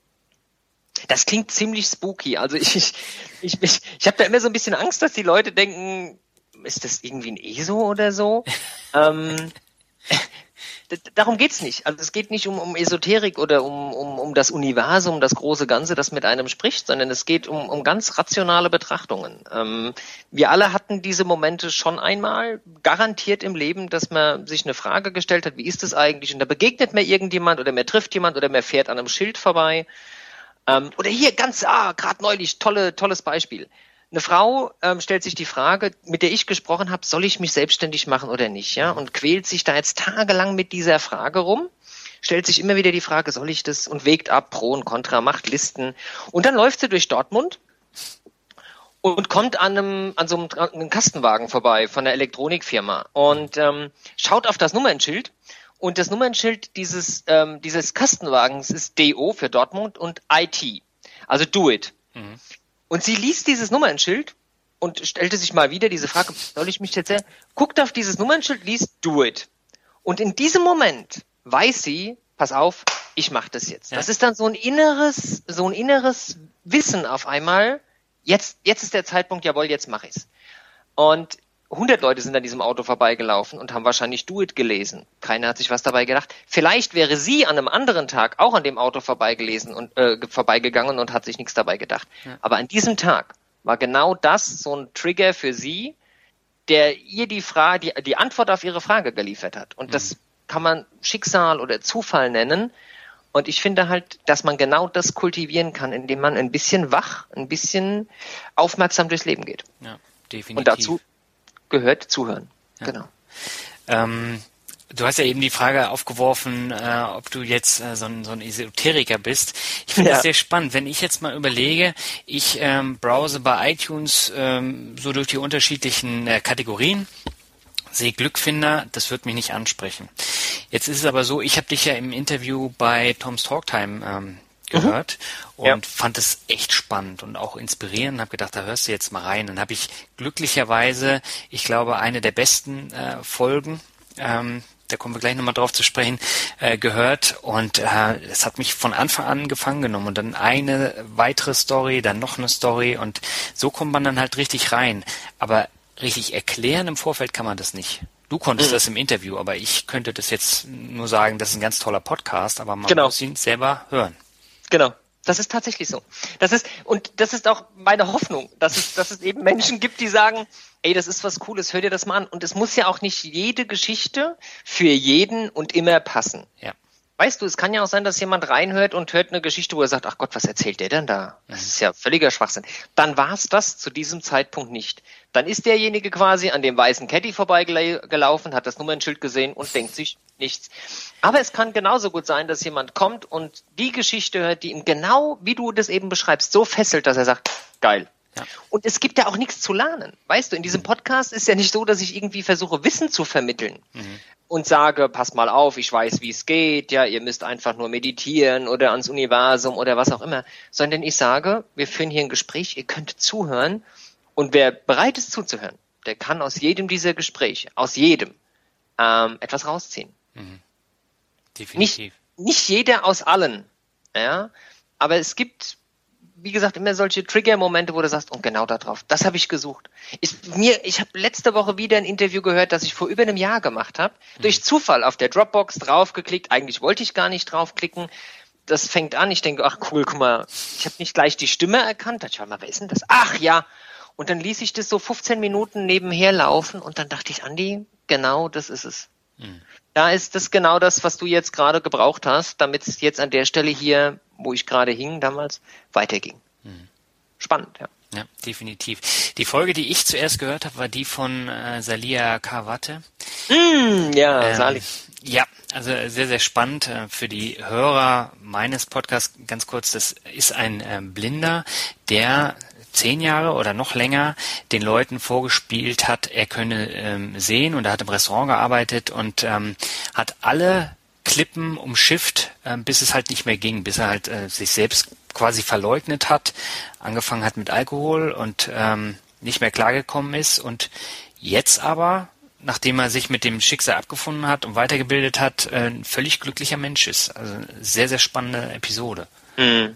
Das klingt ziemlich spooky. Also ich, ich, ich, ich, ich habe da immer so ein bisschen Angst, dass die Leute denken, ist das irgendwie ein E S O oder so? ähm, darum geht's nicht. Also es geht nicht um, um Esoterik oder um, um, um das Universum, das große Ganze, das mit einem spricht, sondern es geht um, um ganz rationale Betrachtungen. Ähm, wir alle hatten diese Momente schon einmal, garantiert im Leben, dass man sich eine Frage gestellt hat, wie ist es eigentlich? Und da begegnet mir irgendjemand oder mir trifft jemand oder mir fährt an einem Schild vorbei. Ähm, oder hier ganz, ah, gerade neulich, tolle, tolles Beispiel. Eine Frau ähm, stellt sich die Frage, mit der ich gesprochen habe, soll ich mich selbstständig machen oder nicht, ja? Und quält sich da jetzt tagelang mit dieser Frage rum, stellt sich immer wieder die Frage, soll ich das? Und wägt ab, Pro und Contra, macht Listen. Und dann läuft sie durch Dortmund und kommt an einem, an so einem, einem Kastenwagen vorbei von der Elektronikfirma und ähm, schaut auf das Nummernschild. Und das Nummernschild dieses, ähm, dieses Kastenwagens ist D O für Dortmund und I T, also Do It. Mhm. Und sie liest dieses Nummernschild und stellte sich mal wieder diese Frage, soll ich mich jetzt, guckt auf dieses Nummernschild, liest Do It. Und in diesem Moment weiß sie, pass auf, ich mache das jetzt. Ja. Das ist dann so ein inneres, so ein inneres Wissen auf einmal, jetzt, jetzt ist der Zeitpunkt, jawohl, jetzt mache ich's. Und hundert Leute sind an diesem Auto vorbeigelaufen und haben wahrscheinlich Do It gelesen. Keiner hat sich was dabei gedacht. Vielleicht wäre sie an einem anderen Tag auch an dem Auto vorbeigelesen und äh, vorbeigegangen und hat sich nichts dabei gedacht. Ja. Aber an diesem Tag war genau das so ein Trigger für sie, der ihr die Frage, die, die Antwort auf ihre Frage geliefert hat. Und mhm. das kann man Schicksal oder Zufall nennen. Und ich finde halt, dass man genau das kultivieren kann, indem man ein bisschen wach, ein bisschen aufmerksam durchs Leben geht. Ja, definitiv. Und dazu gehört zuhören. Ja. Genau. Ähm, du hast ja eben die Frage aufgeworfen, äh, ob du jetzt äh, so, ein, so ein Esoteriker bist. Ich finde ja. das sehr spannend. Wenn ich jetzt mal überlege, ich ähm, browse bei iTunes ähm, so durch die unterschiedlichen äh, Kategorien, sehe Glückfinder, das wird mich nicht ansprechen. Jetzt ist es aber so, ich habe dich ja im Interview bei Tom's Talktime ähm, gehört mhm. und ja. fand es echt spannend und auch inspirierend und habe gedacht, da hörst du jetzt mal rein. Dann habe ich glücklicherweise, ich glaube, eine der besten äh, Folgen, ähm, da kommen wir gleich nochmal drauf zu sprechen, äh, gehört und äh, es hat mich von Anfang an gefangen genommen und dann eine weitere Story, dann noch eine Story und so kommt man dann halt richtig rein. Aber richtig erklären im Vorfeld kann man das nicht. Du konntest mhm. das im Interview, aber ich könnte das jetzt nur sagen, das ist ein ganz toller Podcast, aber man genau. muss ihn selber hören. Genau, Das ist tatsächlich so. Das ist, und das ist auch meine Hoffnung, dass es, dass es eben Menschen gibt, die sagen, ey, das ist was Cooles, hör dir das mal an. Und es muss ja auch nicht jede Geschichte für jeden und immer passen. Ja. Weißt du, es kann ja auch sein, dass jemand reinhört und hört eine Geschichte, wo er sagt, ach Gott, was erzählt der denn da? Das ist ja völliger Schwachsinn. Dann war es das zu diesem Zeitpunkt nicht. Dann ist derjenige quasi an dem weißen Caddy vorbeigelaufen, hat das Nummernschild gesehen und denkt sich nichts. Aber es kann genauso gut sein, dass jemand kommt und die Geschichte hört, die ihm genau, wie du das eben beschreibst, so fesselt, dass er sagt, geil. Ja. Und es gibt ja auch nichts zu lernen. Weißt du, in diesem Podcast ist ja nicht so, dass ich irgendwie versuche, Wissen zu vermitteln. Mhm. Und sage, passt mal auf, ich weiß, wie es geht, ja, ihr müsst einfach nur meditieren oder ans Universum oder was auch immer. Sondern ich sage, wir führen hier ein Gespräch, ihr könnt zuhören und wer bereit ist zuzuhören, der kann aus jedem dieser Gespräche, aus jedem, ähm, etwas rausziehen. Mhm. Definitiv. Nicht, nicht jeder aus allen, ja, aber es gibt, wie gesagt, immer solche Trigger-Momente, wo du sagst, und genau da drauf, das habe ich gesucht. Ich, mir, ich habe letzte Woche wieder ein Interview gehört, das ich vor über einem Jahr gemacht habe. Mhm. Durch Zufall auf der Dropbox draufgeklickt. Eigentlich wollte ich gar nicht draufklicken. Das fängt an, ich denke, ach cool, guck mal, ich habe nicht gleich die Stimme erkannt. Ich mal, wer ist denn das? Ach ja. Und dann ließ ich das so fünfzehn Minuten nebenher laufen und dann dachte ich, Andi, genau das ist es. Mhm. Da ist das genau das, was du jetzt gerade gebraucht hast, damit es jetzt an der Stelle hier, wo ich gerade hing damals, weiterging. Mhm. Spannend, ja. Ja, definitiv. Die Folge, die ich zuerst gehört habe, war die von äh, Salia Kawate. Mm, ja, ähm, Sali. Ja, also sehr, sehr spannend äh, für die Hörer meines Podcasts. Ganz kurz, das ist ein äh, Blinder, der zehn Jahre oder noch länger den Leuten vorgespielt hat, er könne ähm, sehen, und er hat im Restaurant gearbeitet und ähm, hat alle Klippen umschifft, äh, bis es halt nicht mehr ging, bis er halt äh, sich selbst quasi verleugnet hat, angefangen hat mit Alkohol und ähm, nicht mehr klargekommen ist, und jetzt aber, nachdem er sich mit dem Schicksal abgefunden hat und weitergebildet hat, äh, ein völlig glücklicher Mensch ist. Also sehr, sehr spannende Episode. Mhm.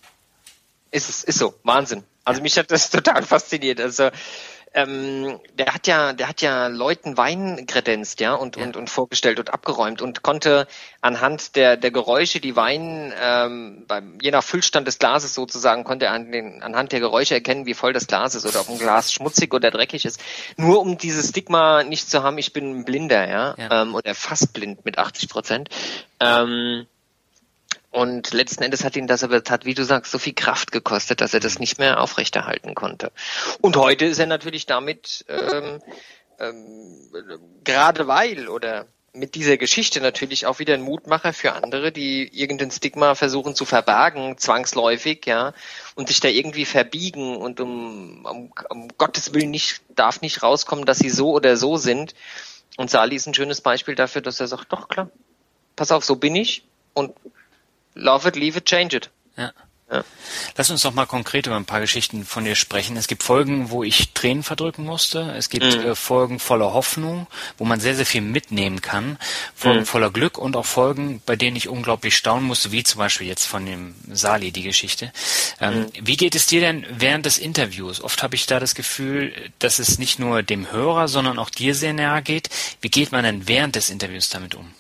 Ist es, ist so, Wahnsinn. Also mich hat das total fasziniert. Also ähm, der hat ja, der hat ja Leuten Wein kredenzt, ja, und, ja. und und vorgestellt und abgeräumt und konnte anhand der der Geräusche, die Wein ähm, beim je nach Füllstand des Glases sozusagen, konnte er an den anhand der Geräusche erkennen, wie voll das Glas ist oder ob ein Glas schmutzig oder dreckig ist. Nur um dieses Stigma nicht zu haben, ich bin ein Blinder, ja, ja. Ähm, oder fast blind mit achtzig Prozent. Ähm, Und letzten Endes hat ihn das aber, hat, wie du sagst, so viel Kraft gekostet, dass er das nicht mehr aufrechterhalten konnte. Und heute ist er natürlich damit, ähm, ähm, gerade weil oder mit dieser Geschichte natürlich auch wieder ein Mutmacher für andere, die irgendein Stigma versuchen zu verbergen, zwangsläufig, ja, und sich da irgendwie verbiegen und um, um, um Gottes Willen nicht, darf nicht rauskommen, dass sie so oder so sind. Und Sali ist ein schönes Beispiel dafür, dass er sagt, doch klar, pass auf, so bin ich und love it, leave it, change it. Ja. ja. Lass uns doch mal konkret über ein paar Geschichten von dir sprechen. Es gibt Folgen, wo ich Tränen verdrücken musste. Es gibt mhm. äh, Folgen voller Hoffnung, wo man sehr, sehr viel mitnehmen kann. Folgen mhm. voller Glück und auch Folgen, bei denen ich unglaublich staunen musste, wie zum Beispiel jetzt von dem Sali, die Geschichte. Ähm, mhm. Wie geht es dir denn während des Interviews? Oft habe ich da das Gefühl, dass es nicht nur dem Hörer, sondern auch dir sehr nahe geht. Wie geht man denn während des Interviews damit um?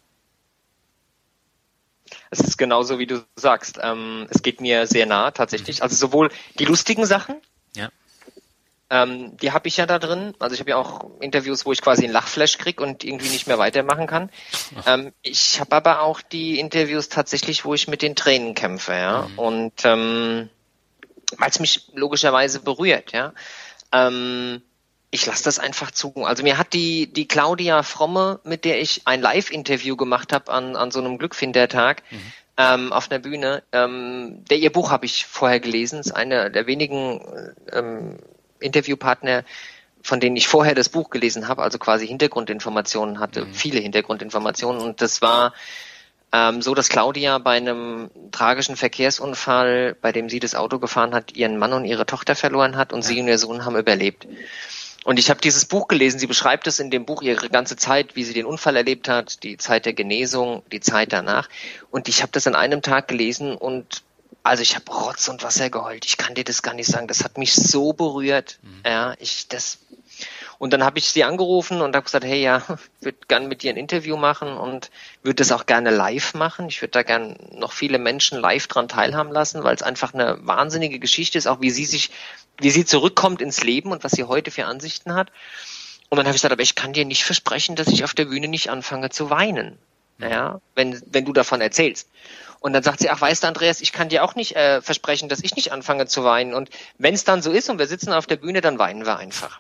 Es ist genauso, wie du sagst. Ähm, es geht mir sehr nah, tatsächlich. Also sowohl die lustigen Sachen, ja. ähm, die habe ich ja da drin. Also ich habe ja auch Interviews, wo ich quasi einen Lachflash kriege und irgendwie nicht mehr weitermachen kann. Ähm, ich habe aber auch die Interviews tatsächlich, wo ich mit den Tränen kämpfe, ja. Mhm. Und ähm, weil es mich logischerweise berührt, ja. Ähm, Ich lasse das einfach zu. Also mir hat die die Claudia Fromme, mit der ich ein Live-Interview gemacht habe an an so einem Glückfindertag mhm. ähm, auf einer Bühne, ähm, der ihr Buch habe ich vorher gelesen. Das ist einer der wenigen ähm, Interviewpartner, von denen ich vorher das Buch gelesen habe, also quasi Hintergrundinformationen hatte, mhm. viele Hintergrundinformationen. Und das war ähm, so, dass Claudia bei einem tragischen Verkehrsunfall, bei dem sie das Auto gefahren hat, ihren Mann und ihre Tochter verloren hat und ja. sie und ihr Sohn haben überlebt. Und ich habe dieses Buch gelesen, sie beschreibt es in dem Buch ihre ganze Zeit, wie sie den Unfall erlebt hat, die Zeit der Genesung, die Zeit danach. Und ich habe das an einem Tag gelesen und also ich habe Rotz und Wasser geheult. Ich kann dir das gar nicht sagen. Das hat mich so berührt. Mhm. Ja, ich das Und dann habe ich sie angerufen und habe gesagt, hey, ja, ich würde gerne mit dir ein Interview machen und würde das auch gerne live machen. Ich würde da gerne noch viele Menschen live dran teilhaben lassen, weil es einfach eine wahnsinnige Geschichte ist, auch wie sie sich, wie sie zurückkommt ins Leben und was sie heute für Ansichten hat. Und dann habe ich gesagt, aber ich kann dir nicht versprechen, dass ich auf der Bühne nicht anfange zu weinen, ja, wenn wenn du davon erzählst. Und dann sagt sie, ach, weißt du, Andreas, ich kann dir auch nicht äh, versprechen, dass ich nicht anfange zu weinen. Und wenn es dann so ist und wir sitzen auf der Bühne, dann weinen wir einfach.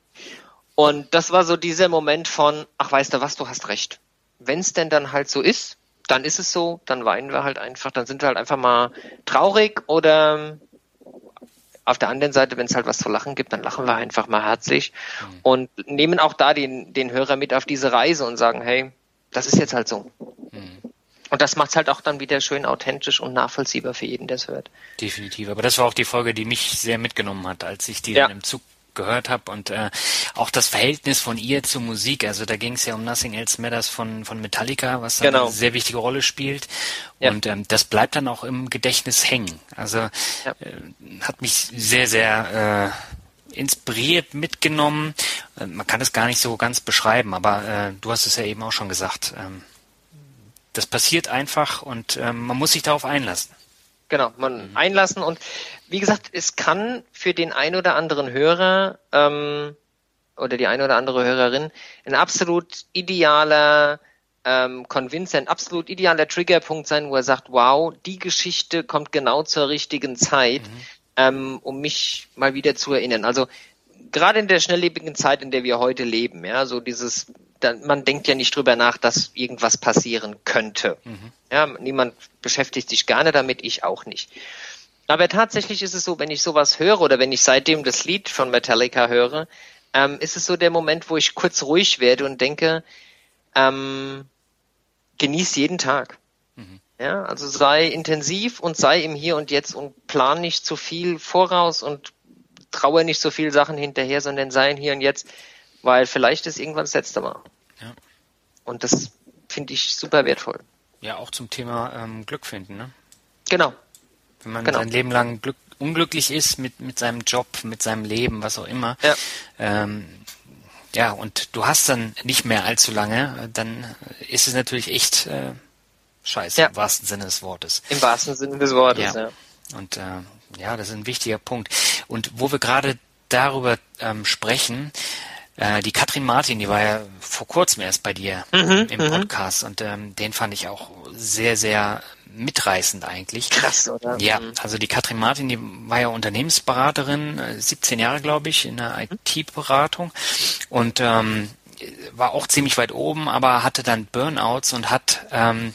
Und das war so dieser Moment von, ach, weißt du was, du hast recht. Wenn es denn dann halt so ist, dann ist es so, dann weinen wir halt einfach, dann sind wir halt einfach mal traurig oder auf der anderen Seite, wenn es halt was zu lachen gibt, dann lachen wir einfach mal herzlich mhm. und nehmen auch da den, den Hörer mit auf diese Reise und sagen, hey, das ist jetzt halt so. Mhm. Und das macht's halt auch dann wieder schön authentisch und nachvollziehbar für jeden, der es hört. Definitiv. Aber das war auch die Folge, die mich sehr mitgenommen hat, als ich die ja. dann im Zug gehört habe und äh, auch das Verhältnis von ihr zur Musik. Also da ging es ja um Nothing Else Matters von von Metallica, was dann genau. eine sehr wichtige Rolle spielt. Ja. Und ähm, das bleibt dann auch im Gedächtnis hängen. Also ja. äh, hat mich sehr, sehr äh, inspiriert, mitgenommen. Äh, man kann es gar nicht so ganz beschreiben, aber äh, du hast es ja eben auch schon gesagt. Ähm, Das passiert einfach und ähm, man muss sich darauf einlassen. Genau, man mhm. einlassen und wie gesagt, es kann für den ein oder anderen Hörer ähm, oder die ein oder andere Hörerin ein absolut idealer ähm, Convincer, ein absolut idealer Triggerpunkt sein, wo er sagt, wow, die Geschichte kommt genau zur richtigen Zeit, mhm. ähm, um mich mal wieder zu erinnern. Also gerade in der schnelllebigen Zeit, in der wir heute leben, ja, so dieses man denkt ja nicht drüber nach, dass irgendwas passieren könnte. Mhm. Ja, niemand beschäftigt sich gerne damit, ich auch nicht. Aber tatsächlich ist es so, wenn ich sowas höre oder wenn ich seitdem das Lied von Metallica höre, ähm, ist es so der Moment, wo ich kurz ruhig werde und denke, ähm, genieß jeden Tag. Mhm. Ja, also sei intensiv und sei im Hier und Jetzt und plan nicht zu viel voraus und traue nicht so viel Sachen hinterher, sondern sei im Hier und Jetzt. Weil vielleicht ist irgendwann das letzte Mal. Ja. Und das finde ich super wertvoll. Ja, auch zum Thema ähm, Glück finden, ne? Genau. Wenn man genau. sein Leben lang Glück, unglücklich ist mit, mit seinem Job, mit seinem Leben, was auch immer. Ja. Ähm, ja, und du hast dann nicht mehr allzu lange, dann ist es natürlich echt äh, scheiße, ja. im wahrsten Sinne des Wortes. Im wahrsten Sinne des Wortes, ja. ja. Und äh, ja, das ist ein wichtiger Punkt. Und wo wir gerade darüber ähm, sprechen, die Katrin Martin, die war ja vor kurzem erst bei dir mhm, im Podcast und ähm, den fand ich auch sehr, sehr mitreißend eigentlich. Krass, oder? Ja, also die Katrin Martin, die war ja Unternehmensberaterin, siebzehn Jahre, glaube ich, in der I T-Beratung und ähm, war auch ziemlich weit oben, aber hatte dann Burnouts und hat ähm,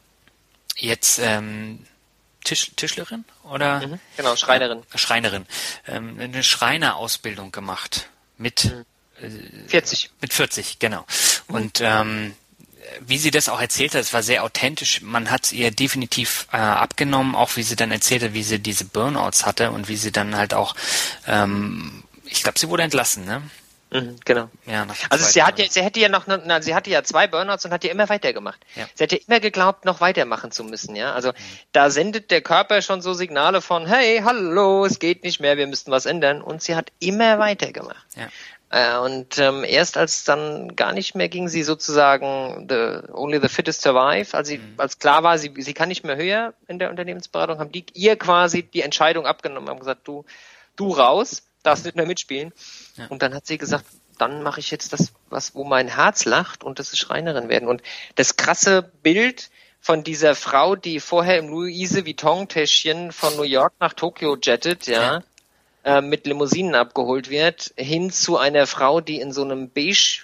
jetzt ähm, Tisch, Tischlerin oder? Mhm, genau, Schreinerin. Äh, Schreinerin. Ähm, eine Schreinerausbildung gemacht mit mhm. vierzig. Mit vierzig, genau. Und ähm, wie sie das auch erzählt hat, es war sehr authentisch. Man hat es ihr definitiv äh, abgenommen, auch wie sie dann erzählt hat, wie sie diese Burnouts hatte und wie sie dann halt auch, ähm, ich glaube, sie wurde entlassen, ne? Mhm, genau. Ja, also sie hat ja, sie hätte ja noch, na, sie hatte ja zwei Burnouts und hat ja immer weitergemacht. Ja. Sie hat ja immer geglaubt, noch weitermachen zu müssen, ja. Also mhm. da sendet der Körper schon so Signale von, hey, hallo, es geht nicht mehr, wir müssten was ändern. Und sie hat immer weitergemacht. Ja. Und ähm, erst als dann gar nicht mehr ging, sie sozusagen the, only the fittest survive, als sie, mhm. als klar war, sie, sie kann nicht mehr höher in der Unternehmensberatung, haben die ihr quasi die Entscheidung abgenommen, haben gesagt, du, du raus, darfst nicht mehr mitspielen. Ja. Und dann hat sie gesagt, dann mache ich jetzt das, was, wo mein Herz lacht, und das ist Schreinerin werden. Und das krasse Bild von dieser Frau, die vorher im Louis Vuitton-Täschchen von New York nach Tokio jettet, ja, ja. mit Limousinen abgeholt wird, hin zu einer Frau, die in so einem beige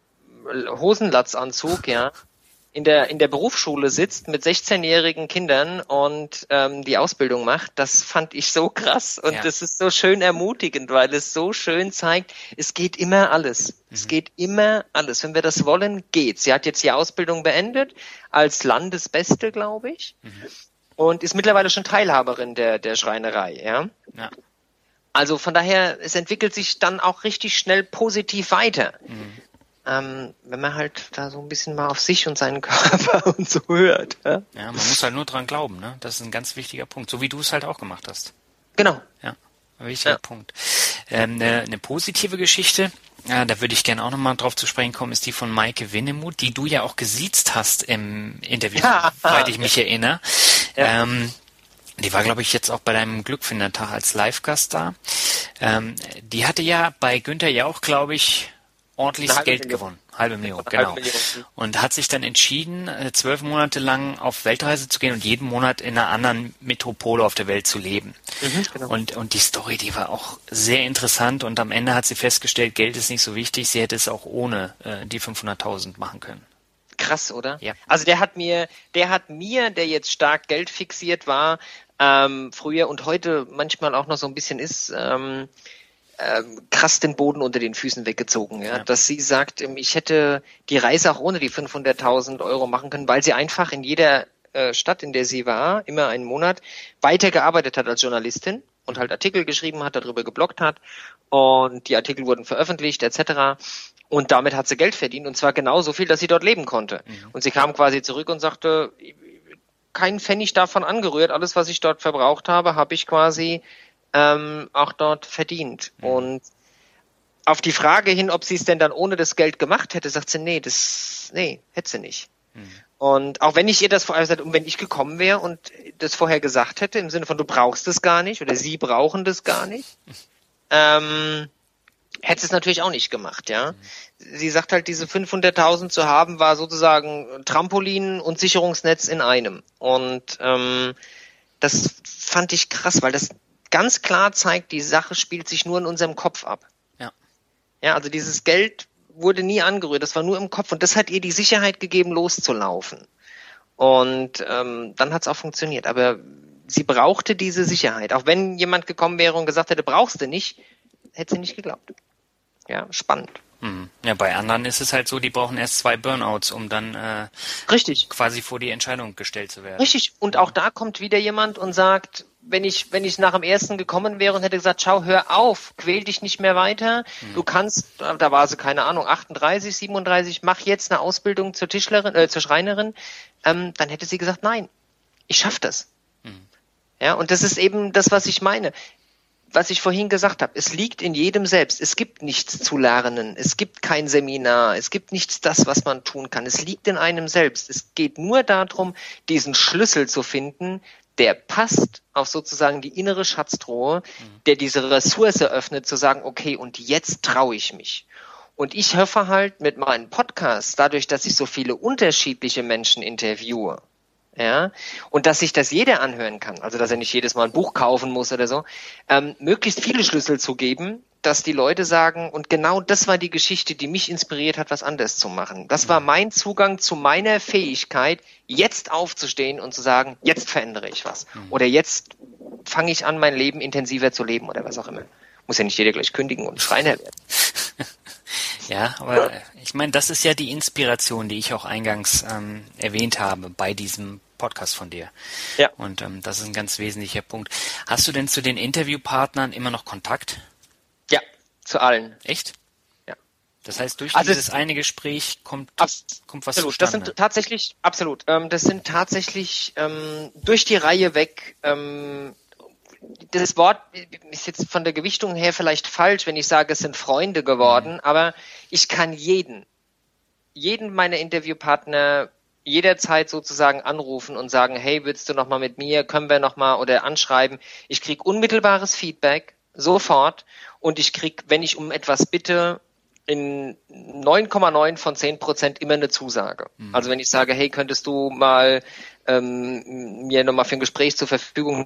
Hosenlatzanzug, ja, in der in der Berufsschule sitzt mit sechzehnjährigen Kindern und ähm, die Ausbildung macht. Das fand ich so krass und ja. das ist so schön ermutigend, weil es so schön zeigt, es geht immer alles. Mhm. Es geht immer alles. Wenn wir das wollen, geht's. Sie hat jetzt die Ausbildung beendet als Landesbeste, glaube ich, mhm. und ist mittlerweile schon Teilhaberin der der Schreinerei, ja. Ja. Also von daher, es entwickelt sich dann auch richtig schnell positiv weiter. Mhm. Ähm, wenn man halt da so ein bisschen mal auf sich und seinen Körper und so hört. Ja, ja, man muss halt nur dran glauben, ne? Das ist ein ganz wichtiger Punkt, so wie du es halt auch gemacht hast. Genau. Ja, ein wichtiger ja. Punkt. Ähm, eine, eine positive Geschichte, ja, da würde ich gerne auch nochmal drauf zu sprechen kommen, ist die von Maike Winnemuth, die du ja auch gesiezt hast im Interview, Ja. soweit ich mich erinnere. Ja. Ähm, die war, glaube ich, jetzt auch bei deinem Glückfindertag als Live-Gast da. Ähm, die hatte ja bei Günther Jauch, glaube ich, ordentliches Geld Million. gewonnen. Halbe Million, Halbe genau. Million. Und hat sich dann entschieden, äh, zwölf Monate lang auf Weltreise zu gehen und jeden Monat in einer anderen Metropole auf der Welt zu leben. Mhm, genau. Und, und die Story, die war auch sehr interessant und am Ende hat sie festgestellt, Geld ist nicht so wichtig, sie hätte es auch ohne äh, die fünfhunderttausend machen können. Krass, oder? Ja. Also der hat mir, der hat mir, der jetzt stark Geld fixiert war, ähm, früher und heute manchmal auch noch so ein bisschen ist, ähm, ähm, krass den Boden unter den Füßen weggezogen. Ja? Ja. Dass sie sagt, ähm, ich hätte die Reise auch ohne die fünfhunderttausend Euro machen können, weil sie einfach in jeder äh, Stadt, in der sie war, immer einen Monat weitergearbeitet hat als Journalistin und halt Artikel geschrieben hat, darüber gebloggt hat und die Artikel wurden veröffentlicht et cetera. Und damit hat sie Geld verdient und zwar genauso viel, dass sie dort leben konnte. Mhm. Und sie kam quasi zurück und sagte, kein Pfennig davon angerührt, alles, was ich dort verbraucht habe, habe ich quasi ähm, auch dort verdient. Mhm. Und auf die Frage hin, ob sie es denn dann ohne das Geld gemacht hätte, sagt sie, nee, das, nee, hätte sie nicht. Mhm. Und auch wenn ich ihr das vorher gesagt, und wenn ich gekommen wäre und das vorher gesagt hätte, im Sinne von, du brauchst es gar nicht oder sie brauchen das gar nicht, ähm, hätte es natürlich auch nicht gemacht, ja. Mhm. Sie sagt halt, diese fünfhunderttausend zu haben, war sozusagen Trampolin und Sicherungsnetz in einem. Und ähm, das fand ich krass, weil das ganz klar zeigt, die Sache spielt sich nur in unserem Kopf ab. Ja. Ja, also dieses Geld wurde nie angerührt, das war nur im Kopf und das hat ihr die Sicherheit gegeben, loszulaufen. Und ähm, dann hat es auch funktioniert. Aber sie brauchte diese Sicherheit. Auch wenn jemand gekommen wäre und gesagt hätte, brauchst du nicht, hätte sie nicht geglaubt. Ja, spannend. Ja, bei anderen ist es halt so, die brauchen erst zwei Burnouts, um dann äh, Richtig. quasi vor die Entscheidung gestellt zu werden. Richtig. Und auch da kommt wieder jemand und sagt, wenn ich wenn ich nach dem ersten gekommen wäre und hätte gesagt, schau, hör auf, quäl dich nicht mehr weiter, hm. du kannst, da war sie, keine Ahnung, achtunddreißig, siebenunddreißig, mach jetzt eine Ausbildung zur Tischlerin, äh, zur Schreinerin, ähm, dann hätte sie gesagt, nein, ich schaff das. Hm. Ja, und das ist eben das, was ich meine. Was ich vorhin gesagt habe, es liegt in jedem selbst. Es gibt nichts zu lernen. Es gibt kein Seminar. Es gibt nichts das, was man tun kann. Es liegt in einem selbst. Es geht nur darum, diesen Schlüssel zu finden, der passt auf sozusagen die innere Schatztruhe, der diese Ressource öffnet, zu sagen, okay, und jetzt traue ich mich. Und ich hoffe halt mit meinen Podcasts, dadurch, dass ich so viele unterschiedliche Menschen interviewe, ja, und dass sich das jeder anhören kann, also dass er nicht jedes Mal ein Buch kaufen muss oder so, ähm, möglichst viele Schlüssel zu geben, dass die Leute sagen, und genau das war die Geschichte, die mich inspiriert hat, was anders zu machen. Das war mein Zugang zu meiner Fähigkeit, jetzt aufzustehen und zu sagen, jetzt verändere ich was. Oder jetzt fange ich an, mein Leben intensiver zu leben oder was auch immer. Muss ja nicht jeder gleich kündigen und Schreiner werden. Ja, aber ich meine, das ist ja die Inspiration, die ich auch eingangs ähm, erwähnt habe bei diesem Podcast von dir. Ja. Und ähm, das ist ein ganz wesentlicher Punkt. Hast du denn zu den Interviewpartnern immer noch Kontakt? Ja, zu allen. Echt? Ja. Das heißt, durch also dieses eine Gespräch kommt, abs- kommt was absolut. zustande? Das sind tatsächlich, absolut, ähm, das sind tatsächlich ähm, durch die Reihe weg ähm, das Wort ist jetzt von der Gewichtung her vielleicht falsch, wenn ich sage, es sind Freunde geworden, mhm. aber ich kann jeden, jeden meiner Interviewpartner jederzeit sozusagen anrufen und sagen, hey, willst du nochmal mit mir, können wir nochmal oder anschreiben. Ich kriege unmittelbares Feedback, sofort, und ich kriege, wenn ich um etwas bitte, in neun Komma neun von zehn Prozent immer eine Zusage. Mhm. Also wenn ich sage, hey, könntest du mal ähm, mir nochmal für ein Gespräch zur Verfügung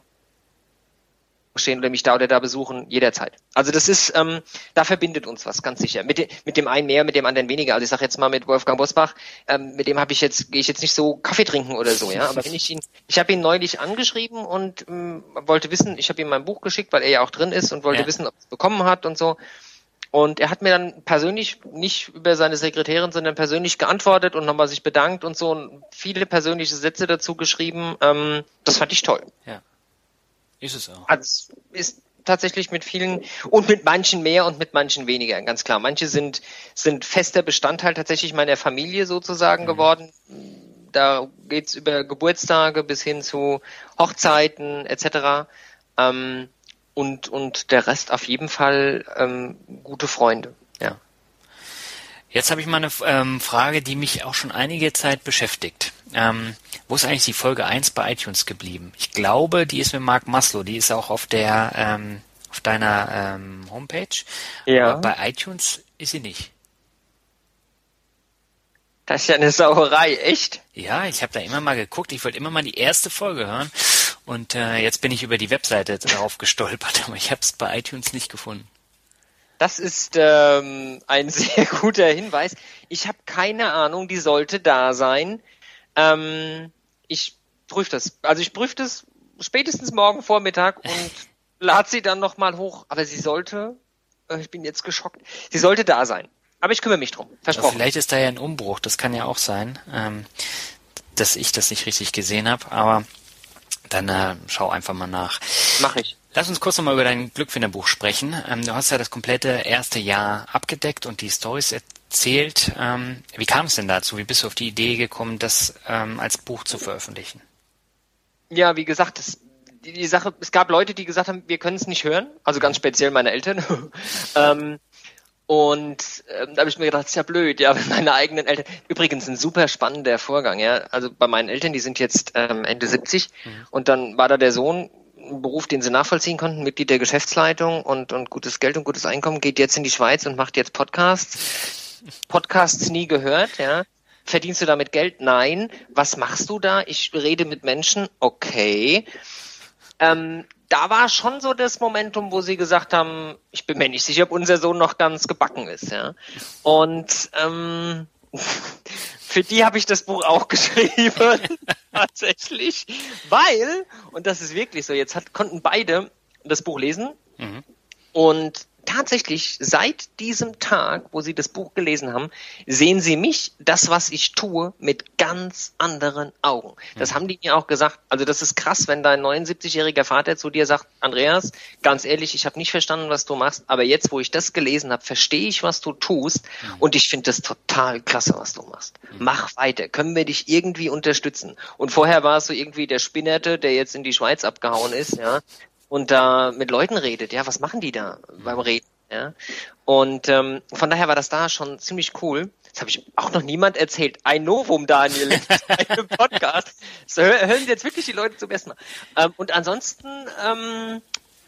stehen oder mich da oder da besuchen, jederzeit. Also das ist, ähm, da verbindet uns was, ganz sicher. Mit, de, mit dem einen mehr, mit dem anderen weniger. Also ich sage jetzt mal mit Wolfgang Bosbach, ähm, mit dem habe ich jetzt, gehe ich jetzt nicht so Kaffee trinken oder so, ja. Aber wenn ich ihn, ich habe ihn neulich angeschrieben und ähm, wollte wissen, ich habe ihm mein Buch geschickt, weil er ja auch drin ist und wollte ja. wissen, ob er es bekommen hat und so. Und er hat mir dann persönlich, nicht über seine Sekretärin, sondern persönlich geantwortet und nochmal sich bedankt und so und viele persönliche Sätze dazu geschrieben. Ähm, das fand ich toll. Ja. Ist es auch. Also ist tatsächlich mit vielen und mit manchen mehr und mit manchen weniger, ganz klar. Manche sind sind fester Bestandteil tatsächlich meiner Familie sozusagen mhm. geworden. Da geht's über Geburtstage bis hin zu Hochzeiten et cetera. Ähm, und, und der Rest auf jeden Fall ähm, gute Freunde. Ja. Jetzt habe ich mal eine ähm, Frage, die mich auch schon einige Zeit beschäftigt. Ähm, wo ist eigentlich die Folge eins bei iTunes geblieben? Ich glaube, die ist mit Mark Maslow, die ist auch auf der ähm, auf deiner ähm, Homepage. Ja. Aber bei iTunes ist sie nicht. Das ist ja eine Sauerei, echt? Ja, ich habe da immer mal geguckt. Ich wollte immer mal die erste Folge hören. Und äh, jetzt bin ich über die Webseite darauf gestolpert, aber ich habe es bei iTunes nicht gefunden. Das ist ähm, ein sehr guter Hinweis. Ich habe keine Ahnung, die sollte da sein. Ähm, ich prüfe das. Also ich prüfe das spätestens morgen Vormittag und lade sie dann nochmal hoch. Aber sie sollte, äh, ich bin jetzt geschockt, sie sollte da sein. Aber ich kümmere mich drum, versprochen. Also vielleicht ist da ja ein Umbruch, das kann ja auch sein, ähm, dass ich das nicht richtig gesehen habe. Aber dann äh, schau einfach mal nach. Mach ich. Lass uns kurz nochmal über dein Glückfinderbuch sprechen. Ähm, du hast ja das komplette erste Jahr abgedeckt und die Storys erzählt. Ähm, wie kam es denn dazu? Wie bist du auf die Idee gekommen, das ähm, als Buch zu veröffentlichen? Ja, wie gesagt, das, die, die Sache, es gab Leute, die gesagt haben, wir können es nicht hören. Also ganz speziell meine Eltern. ähm, und ähm, da habe ich mir gedacht, das ist ja blöd, ja, meine eigenen Eltern. Übrigens ein super spannender Vorgang, ja. Also bei meinen Eltern, die sind jetzt ähm, Ende siebzig mhm. und dann war da der Sohn, ein Beruf, den sie nachvollziehen konnten, Mitglied der Geschäftsleitung und, und gutes Geld und gutes Einkommen, geht jetzt in die Schweiz und macht jetzt Podcasts. Podcasts nie gehört, ja. Verdienst du damit Geld? Nein. Was machst du da? Ich rede mit Menschen. Okay. Ähm, da war schon so das Momentum, wo sie gesagt haben, ich bin mir nicht sicher, ob unser Sohn noch ganz gebacken ist, ja. Und ähm, für die habe ich das Buch auch geschrieben, tatsächlich, weil, und das ist wirklich so, jetzt hat, konnten beide das Buch lesen mhm. und tatsächlich seit diesem Tag, wo sie das Buch gelesen haben, sehen sie mich, das, was ich tue, mit ganz anderen Augen. Das mhm. haben die mir auch gesagt. Also das ist krass, wenn dein neunundsiebzigjähriger Vater zu dir sagt, Andreas, ganz ehrlich, ich habe nicht verstanden, was du machst, aber jetzt, wo ich das gelesen habe, verstehe ich, was du tust mhm. und ich finde das total klasse, was du machst. Mhm. Mach weiter, können wir dich irgendwie unterstützen? Und vorher war es so irgendwie der Spinnerte, der jetzt in die Schweiz abgehauen ist, ja, und da mit Leuten redet, ja, was machen die da beim Reden, ja, und ähm, von daher war das da schon ziemlich cool. Das habe ich auch noch niemand erzählt. Ein Novum, Daniel, in einem Podcast. So hören jetzt wirklich die Leute zum ersten Mal. Ähm, und ansonsten ähm,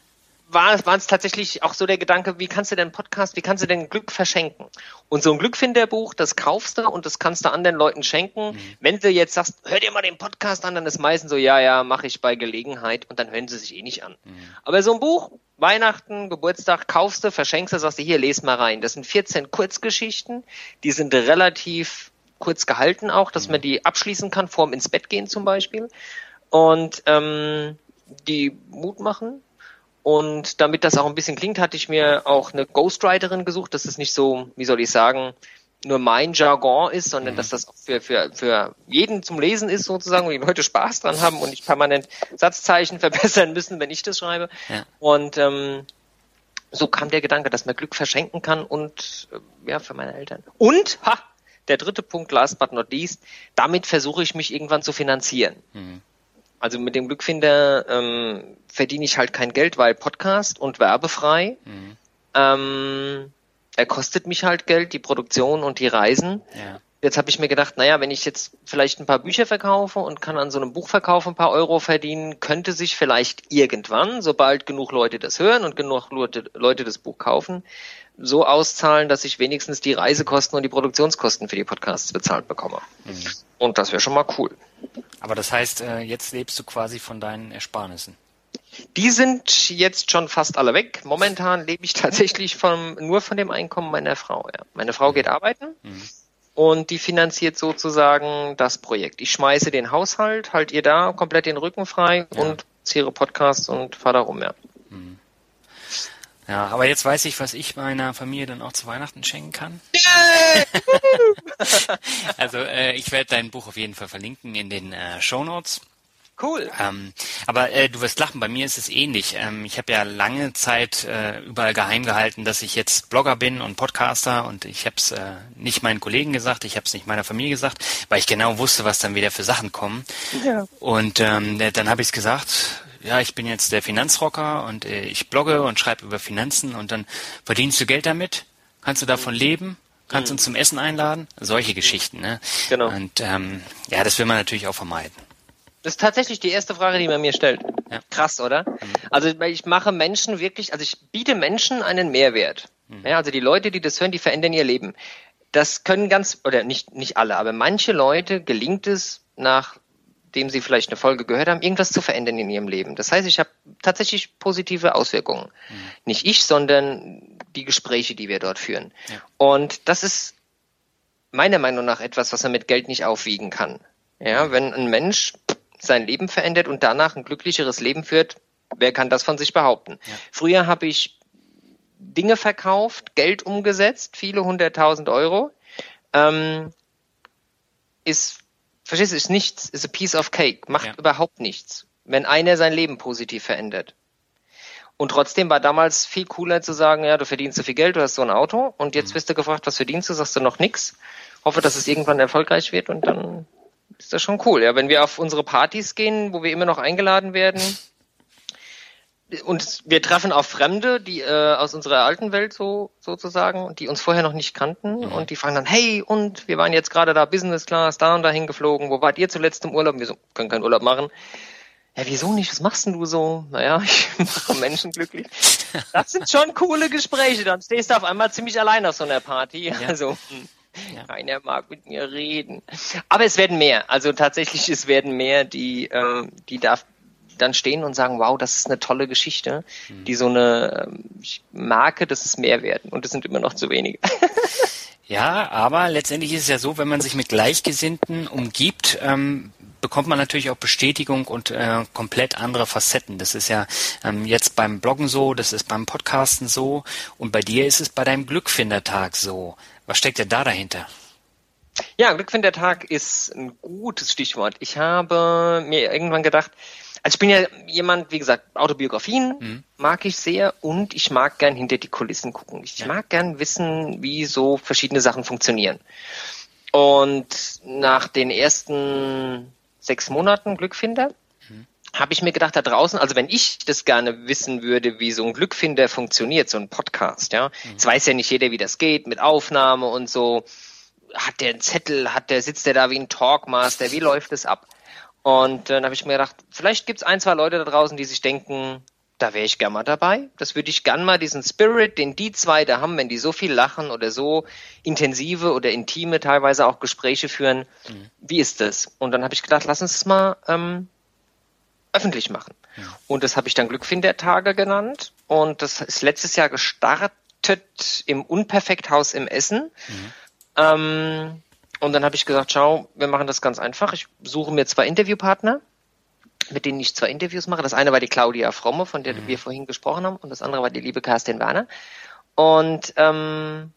war, war es tatsächlich auch so der Gedanke, wie kannst du denn Podcast, wie kannst du denn Glück verschenken? Und so ein Glückfinderbuch, das kaufst du und das kannst du anderen Leuten schenken. Mhm. Wenn du jetzt sagst, hör dir mal den Podcast an, dann ist meistens so, ja, ja, mache ich bei Gelegenheit und dann hören sie sich eh nicht an. Mhm. Aber so ein Buch, Weihnachten, Geburtstag, kaufst du, verschenkst du, sagst du, hier, les mal rein. Das sind vierzehn Kurzgeschichten, die sind relativ kurz gehalten auch, dass mhm. man die abschließen kann, vorm ins Bett gehen zum Beispiel. Und ähm, die Mut machen. Und damit das auch ein bisschen klingt, hatte ich mir auch eine Ghostwriterin gesucht, dass es nicht so, wie soll ich sagen, nur mein Jargon ist, sondern mhm. dass das auch für, für, für jeden zum Lesen ist sozusagen, wo die Leute Spaß dran haben und nicht permanent Satzzeichen verbessern müssen, wenn ich das schreibe. Ja. Und ähm, so kam der Gedanke, dass man Glück verschenken kann und äh, ja, für meine Eltern. Und, ha, der dritte Punkt, last but not least, damit versuche ich mich irgendwann zu finanzieren. Mhm. Also mit dem Glückfinder ähm, verdiene ich halt kein Geld, weil Podcast und werbefrei. Mhm. Ähm, er kostet mich halt Geld, die Produktion und die Reisen. Ja. Jetzt habe ich mir gedacht, naja, wenn ich jetzt vielleicht ein paar Bücher verkaufe und kann an so einem Buchverkauf ein paar Euro verdienen, könnte sich vielleicht irgendwann, sobald genug Leute das hören und genug Leute, Leute das Buch kaufen, so auszahlen, dass ich wenigstens die Reisekosten und die Produktionskosten für die Podcasts bezahlt bekomme. Mhm. Und das wäre schon mal cool. Aber das heißt, jetzt lebst du quasi von deinen Ersparnissen? Die sind jetzt schon fast alle weg. Momentan lebe ich tatsächlich von, nur von dem Einkommen meiner Frau. Ja. Meine Frau geht arbeiten mhm. und die finanziert sozusagen das Projekt. Ich schmeiße den Haushalt, halt ihr da komplett den Rücken frei ja. und ziehe Podcasts und fahre da rum. Ja. Mhm. Ja, aber jetzt weiß ich, was ich meiner Familie dann auch zu Weihnachten schenken kann. Also äh, ich werde dein Buch auf jeden Fall verlinken in den äh, Shownotes. Cool. Ähm, aber äh, du wirst lachen, bei mir ist es ähnlich. Ähm, ich habe ja lange Zeit äh, überall geheim gehalten, dass ich jetzt Blogger bin und Podcaster und ich habe es äh, nicht meinen Kollegen gesagt, ich habe es nicht meiner Familie gesagt, weil ich genau wusste, was dann wieder für Sachen kommen. Ja. Und ähm, dann habe ich es gesagt, ja, ich bin jetzt der Finanzrocker und äh, ich blogge und schreibe über Finanzen und dann verdienst du Geld damit? Kannst du davon leben? Kannst du uns zum Essen einladen? Solche Geschichten, ne? Genau. Und ähm, ja, das will man natürlich auch vermeiden. Das ist tatsächlich die erste Frage, die man mir stellt. Ja. Krass, oder? Mhm. Also ich mache Menschen wirklich, also ich biete Menschen einen Mehrwert. Mhm. Ja, also die Leute, die das hören, die verändern ihr Leben. Das können ganz, oder nicht nicht alle, aber manche Leute gelingt es, nachdem sie vielleicht eine Folge gehört haben, irgendwas zu verändern in ihrem Leben. Das heißt, ich habe tatsächlich positive Auswirkungen. Mhm. Nicht ich, sondern die Gespräche, die wir dort führen. Ja. Und das ist meiner Meinung nach etwas, was man mit Geld nicht aufwiegen kann. Ja, wenn ein Mensch sein Leben verändert und danach ein glücklicheres Leben führt, wer kann das von sich behaupten? Ja. Früher habe ich Dinge verkauft, Geld umgesetzt, viele hunderttausend Euro. Ähm, ist, verstehst du, ist nichts, ist a piece of cake, macht ja. überhaupt nichts, wenn einer sein Leben positiv verändert. Und trotzdem war damals viel cooler zu sagen, ja, du verdienst so viel Geld, du hast so ein Auto und jetzt mhm. wirst du gefragt, was verdienst du, sagst du noch nix. Hoffe, dass es irgendwann erfolgreich wird und dann ist das schon cool. Ja, wenn wir auf unsere Partys gehen, wo wir immer noch eingeladen werden und wir treffen auf Fremde, die äh, aus unserer alten Welt so sozusagen, die uns vorher noch nicht kannten mhm. und die fragen dann, hey, und wir waren jetzt gerade da Business Class, da und dahin geflogen, wo wart ihr zuletzt im Urlaub? Wir so, können keinen Urlaub machen. Ja, wieso nicht? Was machst denn du so? Naja, ich mache Menschen glücklich. Das sind schon coole Gespräche. Dann stehst du auf einmal ziemlich allein auf so einer Party. Ja. Also ja. Keiner mag mit mir reden. Aber es werden mehr. Also tatsächlich, es werden mehr, die, äh, die da dann stehen und sagen, wow, das ist eine tolle Geschichte. Mhm. Die so eine ich Marke, das ist mehr werden. Und es sind immer noch zu wenige. Ja, aber letztendlich ist es ja so, wenn man sich mit Gleichgesinnten umgibt, ähm, bekommt man natürlich auch Bestätigung und äh, komplett andere Facetten. Das ist ja ähm, jetzt beim Bloggen so, das ist beim Podcasten so und bei dir ist es bei deinem Glückfindertag so. Was steckt denn da dahinter? Ja, Glückfindertag ist ein gutes Stichwort. Ich habe mir irgendwann gedacht, also ich bin ja jemand, wie gesagt, Autobiografien mhm. mag ich sehr und ich mag gern hinter die Kulissen gucken. Ich ja. mag gern wissen, wie so verschiedene Sachen funktionieren. Und nach den ersten sechs Monaten Glückfinder mhm. habe ich mir gedacht, da draußen, also wenn ich das gerne wissen würde, wie so ein Glückfinder funktioniert, so ein Podcast, ja, mhm. jetzt weiß ja nicht jeder, wie das geht mit Aufnahme und so. Hat der einen Zettel, hat der, sitzt der da wie ein Talkmaster, wie läuft es ab? Und dann habe ich mir gedacht, vielleicht gibt es ein, zwei Leute da draußen, die sich denken, da wäre ich gern mal dabei. Das würde ich gern mal, diesen Spirit, den die zwei da haben, wenn die so viel lachen oder so intensive oder intime teilweise auch Gespräche führen. Mhm. Wie ist das? Und dann habe ich gedacht, lass uns das mal ähm, öffentlich machen. Ja. Und das habe ich dann Glückfindertage genannt. Und das ist letztes Jahr gestartet im Unperfekthaus im Essen. Mhm. Ähm, und dann habe ich gesagt, schau, wir machen das ganz einfach. Ich suche mir zwei Interviewpartner, mit denen ich zwei Interviews mache. Das eine war die Claudia Fromme, von der mhm. wir vorhin gesprochen haben, und das andere war die liebe Kerstin Werner. Und ähm,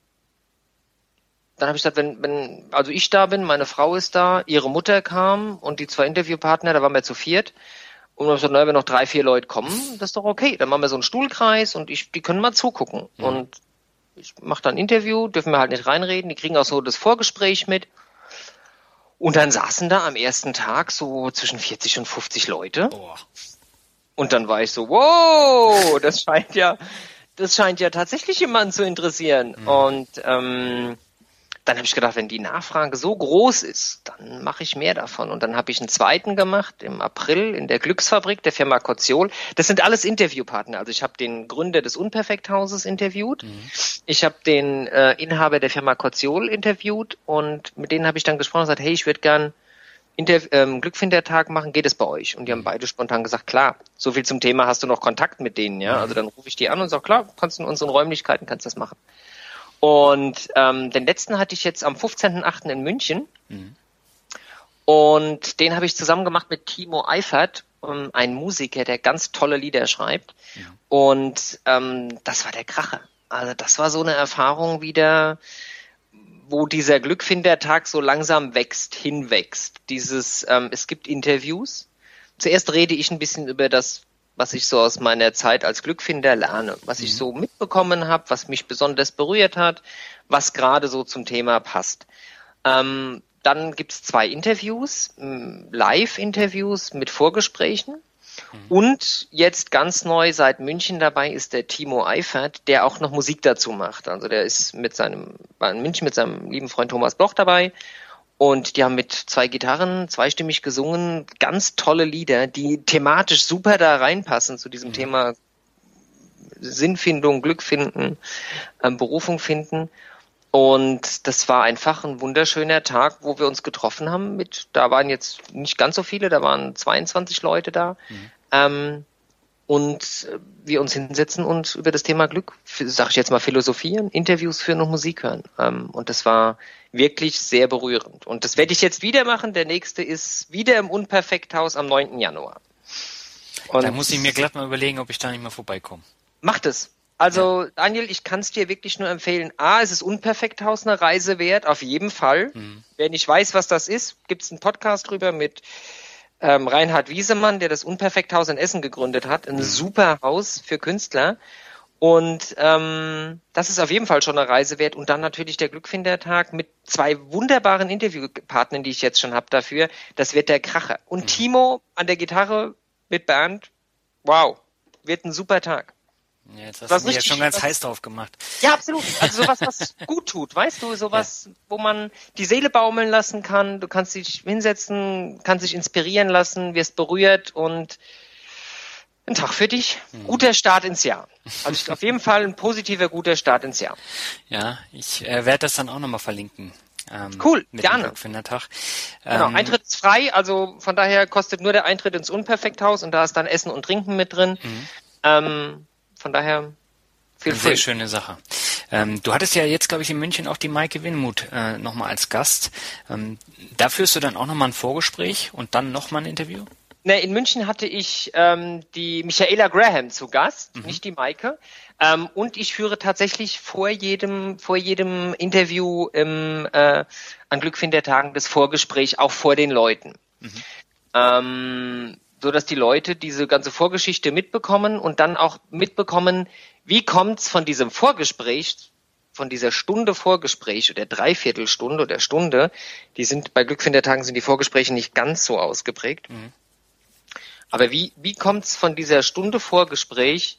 dann habe ich gesagt, wenn, wenn also ich da bin, meine Frau ist da, ihre Mutter kam und die zwei Interviewpartner, da waren wir zu viert. Und dann habe ich gesagt, naja, wenn noch drei, vier Leute kommen, das ist doch okay. Dann machen wir so einen Stuhlkreis und ich, die können mal zugucken. Mhm. Und ich mache dann ein Interview, dürfen wir halt nicht reinreden, die kriegen auch so das Vorgespräch mit. Und dann saßen da am ersten Tag so zwischen vierzig und fünfzig Leute. Boah. Und dann war ich so, wow, das scheint ja, das scheint ja tatsächlich jemanden zu interessieren. Mhm. Und ähm, dann habe ich gedacht, wenn die Nachfrage so groß ist, dann mache ich mehr davon. Und dann habe ich einen zweiten gemacht im April in der Glücksfabrik der Firma Koziol. Das sind alles Interviewpartner. Also ich habe den Gründer des Unperfekthauses interviewt. Mhm. Ich habe den äh, Inhaber der Firma Koziol interviewt und mit denen habe ich dann gesprochen und gesagt, hey, ich würde gern Interv- ähm, Glückfindertag machen, geht es bei euch? Und die haben beide spontan gesagt, klar, so viel zum Thema, hast du noch Kontakt mit denen, ja? Also dann rufe ich die an und sage, klar, kannst du in unseren Räumlichkeiten, kannst das machen. Und ähm, den letzten hatte ich jetzt am fünfzehnten achten in München. Mhm. Und den habe ich zusammen gemacht mit Timo Eifert, um, ein Musiker, der ganz tolle Lieder schreibt. Mhm. Und ähm, das war der Kracher. Also das war so eine Erfahrung wieder, wo dieser Glückfindertag so langsam wächst, hinwächst. Dieses, ähm, es gibt Interviews. Zuerst rede ich ein bisschen über das, was ich so aus meiner Zeit als Glückfinder lerne, was ich so mitbekommen habe, was mich besonders berührt hat, was gerade so zum Thema passt. Ähm, dann gibt's zwei Interviews, Live-Interviews mit Vorgesprächen. Mhm. Und jetzt ganz neu seit München dabei ist der Timo Eifert, der auch noch Musik dazu macht. Also der ist mit seinem, war in München mit seinem lieben Freund Thomas Bloch dabei. Und die haben mit zwei Gitarren zweistimmig gesungen, ganz tolle Lieder, die thematisch super da reinpassen zu diesem mhm. Thema Sinnfindung, Glück finden, ähm, Berufung finden. Und das war einfach ein wunderschöner Tag, wo wir uns getroffen haben. Mit, da waren jetzt nicht ganz so viele, da waren zweiundzwanzig Leute da. Mhm. Ähm, und wir uns hinsetzen und über das Thema Glück, sag ich jetzt mal, philosophieren, Interviews führen und Musik hören. Ähm, und das war wirklich sehr berührend. Und das werde ich jetzt wieder machen. Der nächste ist wieder im Unperfekthaus am neunten Januar. Und da muss ich mir glatt mal überlegen, ob ich da nicht mal vorbeikomme. Macht es. Also, ja. Daniel, ich kann es dir wirklich nur empfehlen. A, es ist Unperfekthaus eine Reise wert, auf jeden Fall. Mhm. Wer nicht weiß, was das ist, gibt es einen Podcast drüber mit ähm, Reinhard Wiesemann, der das Unperfekthaus in Essen gegründet hat. Ein mhm. super Haus für Künstler. Und ähm, das ist auf jeden Fall schon eine Reise wert. Und dann natürlich der Glückfindertag mit zwei wunderbaren Interviewpartnern, die ich jetzt schon habe dafür. Das wird der Kracher. Und mhm. Timo an der Gitarre mit Bernd, wow, wird ein super Tag. Ja, jetzt hast was du mich ja schon ganz was, heiß drauf gemacht. Ja, absolut. Also sowas, was gut tut, weißt du, sowas, ja. wo man die Seele baumeln lassen kann, du kannst dich hinsetzen, kannst dich inspirieren lassen, wirst berührt und ein Tag für dich. Hm. Guter Start ins Jahr. Also auf jeden Fall ein positiver, guter Start ins Jahr. Ja, ich äh, werde das dann auch nochmal verlinken. Ähm, cool, mit gerne. Dem Glückfindertag. Genau, ähm, Eintritt ist frei, also von daher kostet nur der Eintritt ins Unperfekthaus und da ist dann Essen und Trinken mit drin. Mhm. Ähm, Von daher viel Sehr schöne Sache. Ähm, du hattest ja jetzt, glaube ich, in München auch die Maike Winmuth äh, nochmal als Gast. Ähm, da führst du dann auch nochmal ein Vorgespräch und dann nochmal ein Interview? Ne, in München hatte ich ähm, die Michaela Graham zu Gast, mhm. nicht die Maike. Ähm, und ich führe tatsächlich vor jedem vor jedem Interview im, äh, an Glückfindertagen das Vorgespräch auch vor den Leuten. Mhm. Ähm, so dass die Leute diese ganze Vorgeschichte mitbekommen und dann auch mitbekommen, wie kommt's von diesem Vorgespräch, von dieser Stunde Vorgespräch oder Dreiviertelstunde oder Stunde, die sind bei Glückfindertagen sind die Vorgespräche nicht ganz so ausgeprägt. Mhm. Aber wie wie kommt's von dieser Stunde Vorgespräch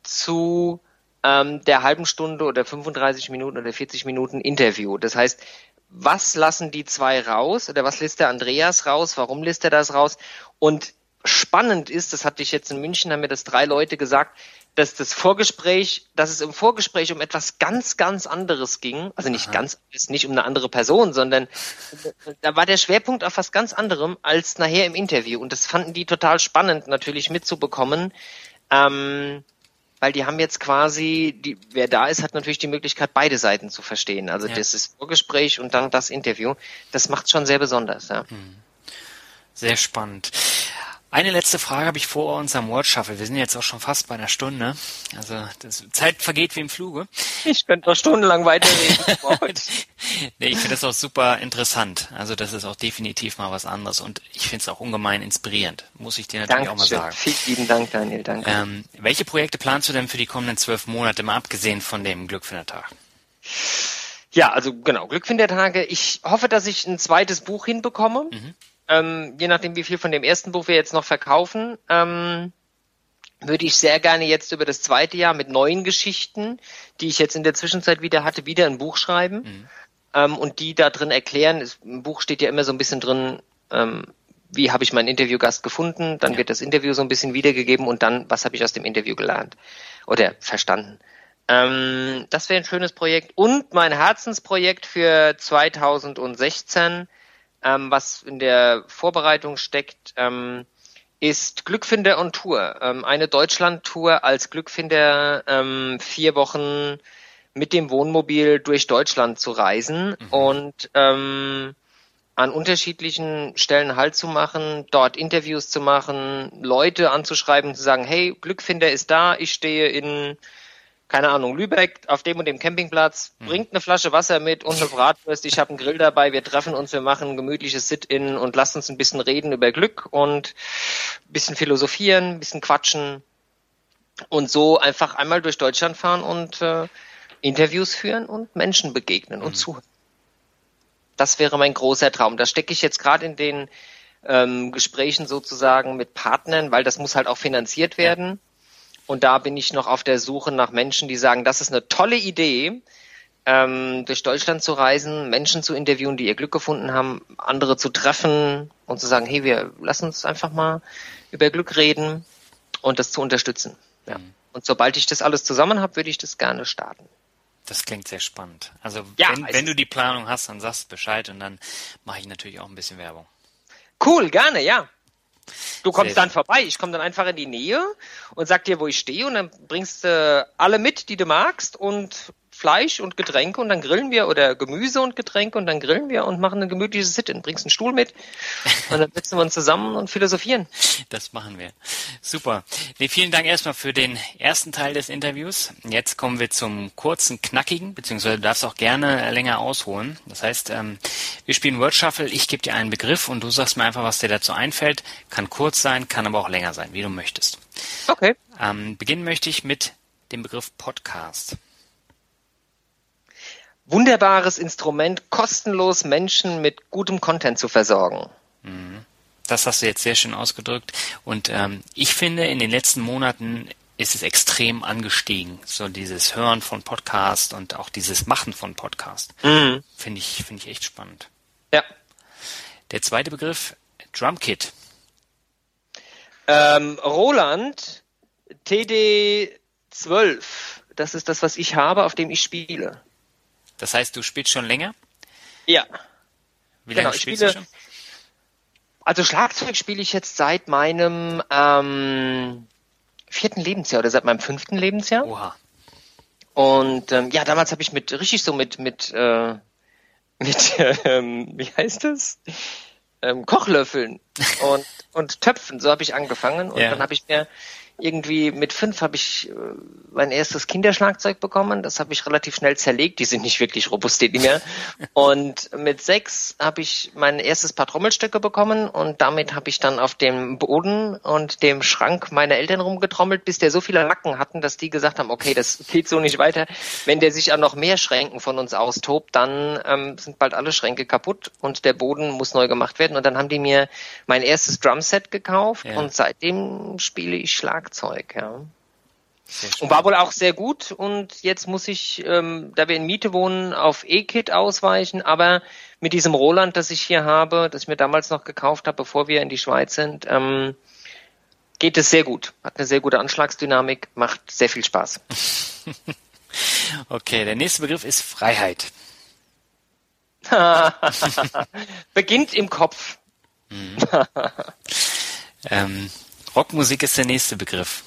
zu ähm, der halben Stunde oder fünfunddreißig Minuten oder vierzig Minuten Interview? Das heißt, was lassen die zwei raus oder was lässt der Andreas raus? Warum lässt er das raus? Und spannend ist, das hatte ich jetzt in München, haben mir das drei Leute gesagt, dass das Vorgespräch, dass es im Vorgespräch um etwas ganz, ganz anderes ging. Also nicht Aha. ganz, ist nicht um eine andere Person, sondern da war der Schwerpunkt auf was ganz anderem als nachher im Interview. Und das fanden die total spannend, natürlich mitzubekommen, ähm, weil die haben jetzt quasi, die, wer da ist, hat natürlich die Möglichkeit, beide Seiten zu verstehen. Also ja. das ist Vorgespräch und dann das Interview. Das macht schon sehr besonders, ja. Sehr spannend. Eine letzte Frage habe ich vor unserem Word Shuffle. Wir sind jetzt auch schon fast bei einer Stunde. Also das Zeit vergeht wie im Fluge. Ich könnte noch stundenlang weiterreden. Nee, ich finde das auch super interessant. Also das ist auch definitiv mal was anderes. Und ich finde es auch ungemein inspirierend. Muss ich dir natürlich Dankeschön. auch mal sagen. Vielen lieben Dank, Daniel. Danke. Ähm, welche Projekte planst du denn für die kommenden zwölf Monate, mal abgesehen von dem Glückfindertag? Ja, also genau, Glückfindertage. Ich hoffe, dass ich ein zweites Buch hinbekomme. Mhm. Ähm, je nachdem, wie viel von dem ersten Buch wir jetzt noch verkaufen, ähm, würde ich sehr gerne jetzt über das zweite Jahr mit neuen Geschichten, die ich jetzt in der Zwischenzeit wieder hatte, wieder ein Buch schreiben mhm. ähm, und die da drin erklären. Es, im Buch steht ja immer so ein bisschen drin, ähm, wie habe ich meinen Interviewgast gefunden, dann ja. wird das Interview so ein bisschen wiedergegeben und dann, was habe ich aus dem Interview gelernt oder verstanden. Ähm, das wäre ein schönes Projekt. Und mein Herzensprojekt für zweitausendsechzehn, Ähm, was in der Vorbereitung steckt, ähm, ist Glückfinder on Tour. Ähm, eine Deutschland-Tour als Glückfinder, ähm, vier Wochen mit dem Wohnmobil durch Deutschland zu reisen mhm. und ähm, an unterschiedlichen Stellen Halt zu machen, dort Interviews zu machen, Leute anzuschreiben, zu sagen, hey, Glückfinder ist da, ich stehe in keine Ahnung, Lübeck auf dem und dem Campingplatz, mhm. bringt eine Flasche Wasser mit und eine Bratwurst, ich habe einen Grill dabei, wir treffen uns, wir machen ein gemütliches Sit-In und lasst uns ein bisschen reden über Glück und ein bisschen philosophieren, ein bisschen quatschen und so einfach einmal durch Deutschland fahren und äh, Interviews führen und Menschen begegnen mhm. und zuhören. Das wäre mein großer Traum. Da stecke ich jetzt gerade in den ähm, Gesprächen sozusagen mit Partnern, weil das muss halt auch finanziert werden. Ja. Und da bin ich noch auf der Suche nach Menschen, die sagen, das ist eine tolle Idee, ähm, durch Deutschland zu reisen, Menschen zu interviewen, die ihr Glück gefunden haben, andere zu treffen und zu sagen, hey, wir lassen uns einfach mal über Glück reden und das zu unterstützen. Ja. Mhm. Und sobald ich das alles zusammen habe, würde ich das gerne starten. Das klingt sehr spannend. Also ja, wenn, wenn du die Planung hast, dann sagst du Bescheid und dann mache ich natürlich auch ein bisschen Werbung. Cool, gerne, ja. Du kommst dann vorbei, ich komme dann einfach in die Nähe und sag dir, wo ich stehe und dann bringst du äh, alle mit, die du magst und Fleisch und Getränke und dann grillen wir oder Gemüse und Getränke und dann grillen wir und machen ein gemütliches Sit-in. Bringst einen Stuhl mit und dann sitzen wir uns zusammen und philosophieren. Das machen wir. Super. Nee, vielen Dank erstmal für den ersten Teil des Interviews. Jetzt kommen wir zum kurzen, knackigen, beziehungsweise du darfst auch gerne länger ausholen. Das heißt, ähm, wir spielen Word Shuffle, ich gebe dir einen Begriff und du sagst mir einfach, was dir dazu einfällt. Kann kurz sein, kann aber auch länger sein, wie du möchtest. Okay. Ähm, beginnen möchte ich mit dem Begriff Podcast. Wunderbares Instrument, kostenlos Menschen mit gutem Content zu versorgen. Das hast du jetzt sehr schön ausgedrückt. Und ähm, ich finde, in den letzten Monaten ist es extrem angestiegen. So dieses Hören von Podcast und auch dieses Machen von Podcast. Mhm. Finde ich, finde ich echt spannend. Ja. Der zweite Begriff, Drumkit. Ähm, Roland T D zwölf. Das ist das, was ich habe, auf dem ich spiele. Das heißt, du spielst schon länger? Ja. Wie lange genau, spielst spiele, du schon? Also Schlagzeug spiele ich jetzt seit meinem ähm, vierten Lebensjahr oder seit meinem fünften Lebensjahr. Oha. Und ähm, ja, damals habe ich mit richtig so mit mit äh, mit ähm, wie heißt das? Ähm, Kochlöffeln und und Töpfen. So habe ich angefangen und ja. Dann habe ich mir irgendwie mit fünf habe ich äh, mein erstes Kinderschlagzeug bekommen. Das habe ich relativ schnell zerlegt. Die sind nicht wirklich robust, die Dinger. Und mit sechs habe ich mein erstes Paar Trommelstöcke bekommen und damit habe ich dann auf dem Boden und dem Schrank meiner Eltern rumgetrommelt, bis der so viele Macken hatten, dass die gesagt haben, okay, das geht so nicht weiter. Wenn der sich an noch mehr Schränken von uns austobt, dann ähm, sind bald alle Schränke kaputt und der Boden muss neu gemacht werden. Und dann haben die mir mein erstes Drumset gekauft ja. Und seitdem spiele ich Schlagzeug. Zeug, ja. Und war wohl auch sehr gut und jetzt muss ich, ähm, da wir in Miete wohnen, auf E-Kit ausweichen, aber mit diesem Roland, das ich hier habe, das ich mir damals noch gekauft habe, bevor wir in die Schweiz sind, ähm, geht es sehr gut. Hat eine sehr gute Anschlagsdynamik, macht sehr viel Spaß. Okay, der nächste Begriff ist Freiheit. Beginnt im Kopf. Mhm. ähm, Rockmusik ist der nächste Begriff.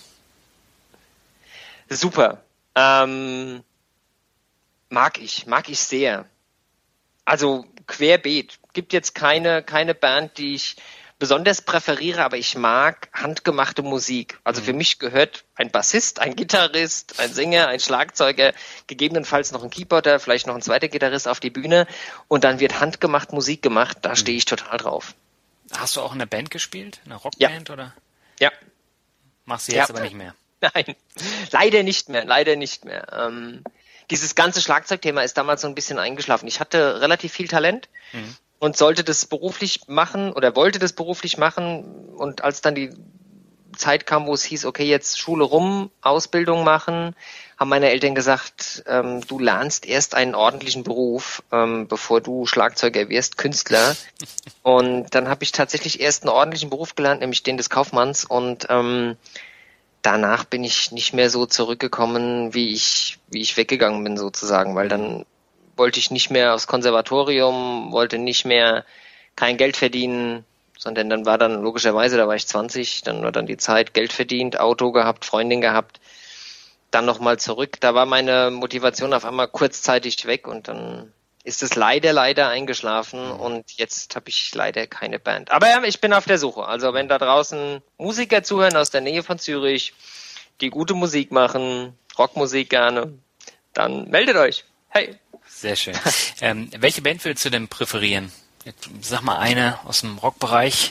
Super. Ähm, mag ich, mag ich sehr. Also querbeet. Gibt jetzt keine, keine Band, die ich besonders präferiere, aber ich mag handgemachte Musik. Also mhm. für mich gehört ein Bassist, ein Gitarrist, ein Sänger, ein Schlagzeuger, gegebenenfalls noch ein Keyboarder, vielleicht noch ein zweiter Gitarrist auf die Bühne und dann wird handgemacht Musik gemacht. Da mhm. stehe ich total drauf. Hast du auch in einer Band gespielt? In einer Rockband ja. oder? Ja. Machst du jetzt ja. aber nicht mehr? Nein, leider nicht mehr, leider nicht mehr. Ähm, dieses ganze Schlagzeugthema ist damals so ein bisschen eingeschlafen. Ich hatte relativ viel Talent mhm. und sollte das beruflich machen oder wollte das beruflich machen. Und als dann die Zeit kam, wo es hieß, okay, jetzt Schule rum, Ausbildung machen, haben meine Eltern gesagt, ähm, du lernst erst einen ordentlichen Beruf, ähm, bevor du Schlagzeuger wirst, Künstler. Und dann habe ich tatsächlich erst einen ordentlichen Beruf gelernt, nämlich den des Kaufmanns. Und ähm, danach bin ich nicht mehr so zurückgekommen, wie ich wie ich weggegangen bin sozusagen, weil dann wollte ich nicht mehr aufs Konservatorium, wollte nicht mehr kein Geld verdienen, sondern dann war dann logischerweise, da war ich zwanzig, dann war dann die Zeit, Geld verdient, Auto gehabt, Freundin gehabt, dann nochmal zurück. Da war meine Motivation auf einmal kurzzeitig weg und dann ist es leider, leider eingeschlafen und jetzt habe ich leider keine Band. Aber ich bin auf der Suche. Also wenn da draußen Musiker zuhören aus der Nähe von Zürich, die gute Musik machen, Rockmusik gerne, dann meldet euch. Hey. Sehr schön. ähm, welche Band würdest du denn präferieren? Sag mal eine aus dem Rockbereich.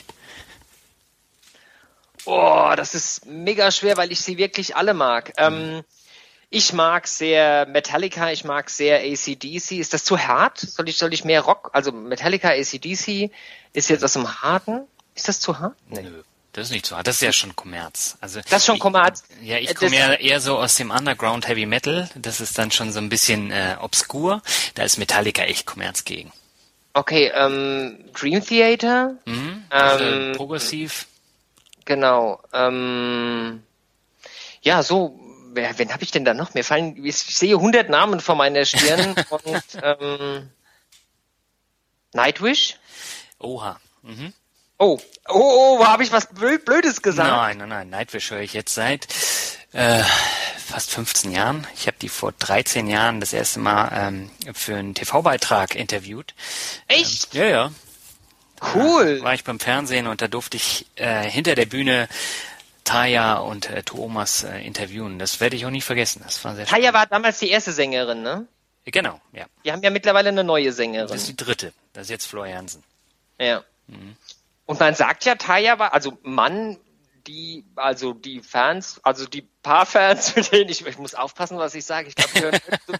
Oh, das ist mega schwer, weil ich sie wirklich alle mag. Ähm, ich mag sehr Metallica, ich mag sehr A C D C. Ist das zu hart? Soll ich, soll ich mehr Rock? Also Metallica, A C D C ist jetzt aus dem Harten. Ist das zu hart? Nee. Nö, das ist nicht zu hart. Das ist ja schon Kommerz. Also das ist schon Kommerz? Ich, ja, ich komme ja eher so aus dem Underground Heavy Metal. Das ist dann schon so ein bisschen äh, obskur. Da ist Metallica echt Kommerz gegen. Okay, ähm, Dream Theater. Mhm, also ähm, progressiv. Genau. Ähm, ja, so, wer, wen habe ich denn da noch? Mir fallen, ich sehe hundert Namen vor meiner Stirn. und ähm, Nightwish. Oha. Mhm. Oh, oh, oh, habe ich was Blödes gesagt? Nein, nein, nein. Nightwish höre ich jetzt seit äh, fast fünfzehn Jahren. Ich habe die vor dreizehn Jahren das erste Mal ähm, für einen T V-Beitrag interviewt. Echt? Ähm, ja, ja. Cool. Da war ich beim Fernsehen und da durfte ich äh, hinter der Bühne Taya und äh, Tuomas äh, interviewen. Das werde ich auch nie vergessen. Das war sehr Taya spannend. war damals die erste Sängerin, ne? Genau, ja. Die haben ja mittlerweile eine neue Sängerin. Das ist die dritte. Das ist jetzt Flor Jansen. Ja. Mhm. Und man sagt ja, Taya war, also Mann, die, also die Fans, also die paar Fans, mit denen ich, ich muss aufpassen, was ich sage. Ich glaube, die hören so,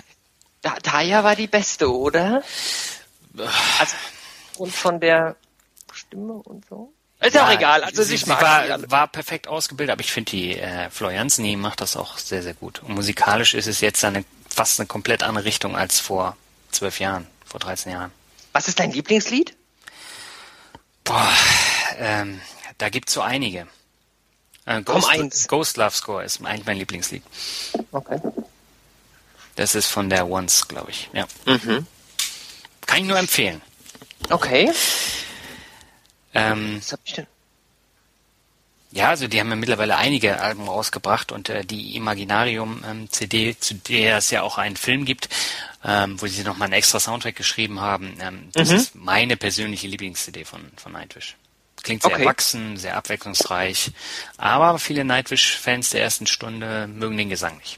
Taya war die Beste, oder? Also, und von der Stimme und so? Ist ja auch egal. Also sie, ich sie mag war, sie alle. war perfekt ausgebildet, aber ich finde die äh, Flor Jansen, die macht das auch sehr, sehr gut. Und musikalisch ist es jetzt eine fast eine komplett andere Richtung als vor zwölf Jahren, vor dreizehn Jahren. Was ist dein Lieblingslied? Boah, ähm, da gibt's so einige. Äh, Ghost, Komm, eins. Ghost Love Score ist eigentlich mein Lieblingslied. Okay. Das ist von der Once, glaube ich. Ja. Mhm. Kann ich nur empfehlen. Okay. Ähm, Was hab ich denn? Ja, also die haben ja mittlerweile einige Alben rausgebracht und äh, die Imaginarium ähm, C D, zu der es ja auch einen Film gibt, ähm, wo sie nochmal einen extra Soundtrack geschrieben haben, ähm, das mhm. ist meine persönliche Lieblings-C D von, von Nightwish. Klingt sehr okay. erwachsen, sehr abwechslungsreich, aber viele Nightwish-Fans der ersten Stunde mögen den Gesang nicht.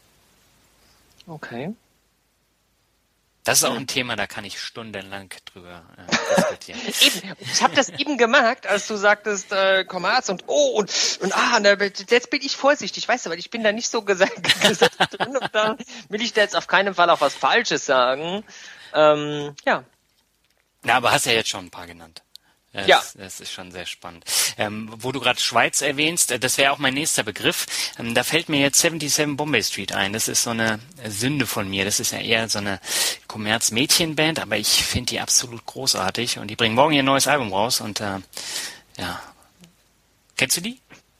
Okay. Das ist auch ein Thema, da kann ich stundenlang drüber äh, diskutieren. Eben, ich habe das eben gemerkt, als du sagtest, äh, Kommerz und oh und und ah, na, jetzt bin ich vorsichtig, weißt du, weil ich bin da nicht so gesagt, gesagt drin und da will ich da jetzt auf keinen Fall auch was Falsches sagen. Ähm, ja. Na, aber hast ja jetzt schon ein paar genannt. Das, ja. Das ist schon sehr spannend. Ähm, wo du gerade Schweiz erwähnst, das wäre auch mein nächster Begriff. Ähm, da fällt mir jetzt siebenundsiebzig Bombay Street ein. Das ist so eine Sünde von mir. Das ist ja eher so eine Kommerz-Mädchen-Band, aber ich finde die absolut großartig. Und die bringen morgen ihr neues Album raus. Und äh, ja, kennst du die?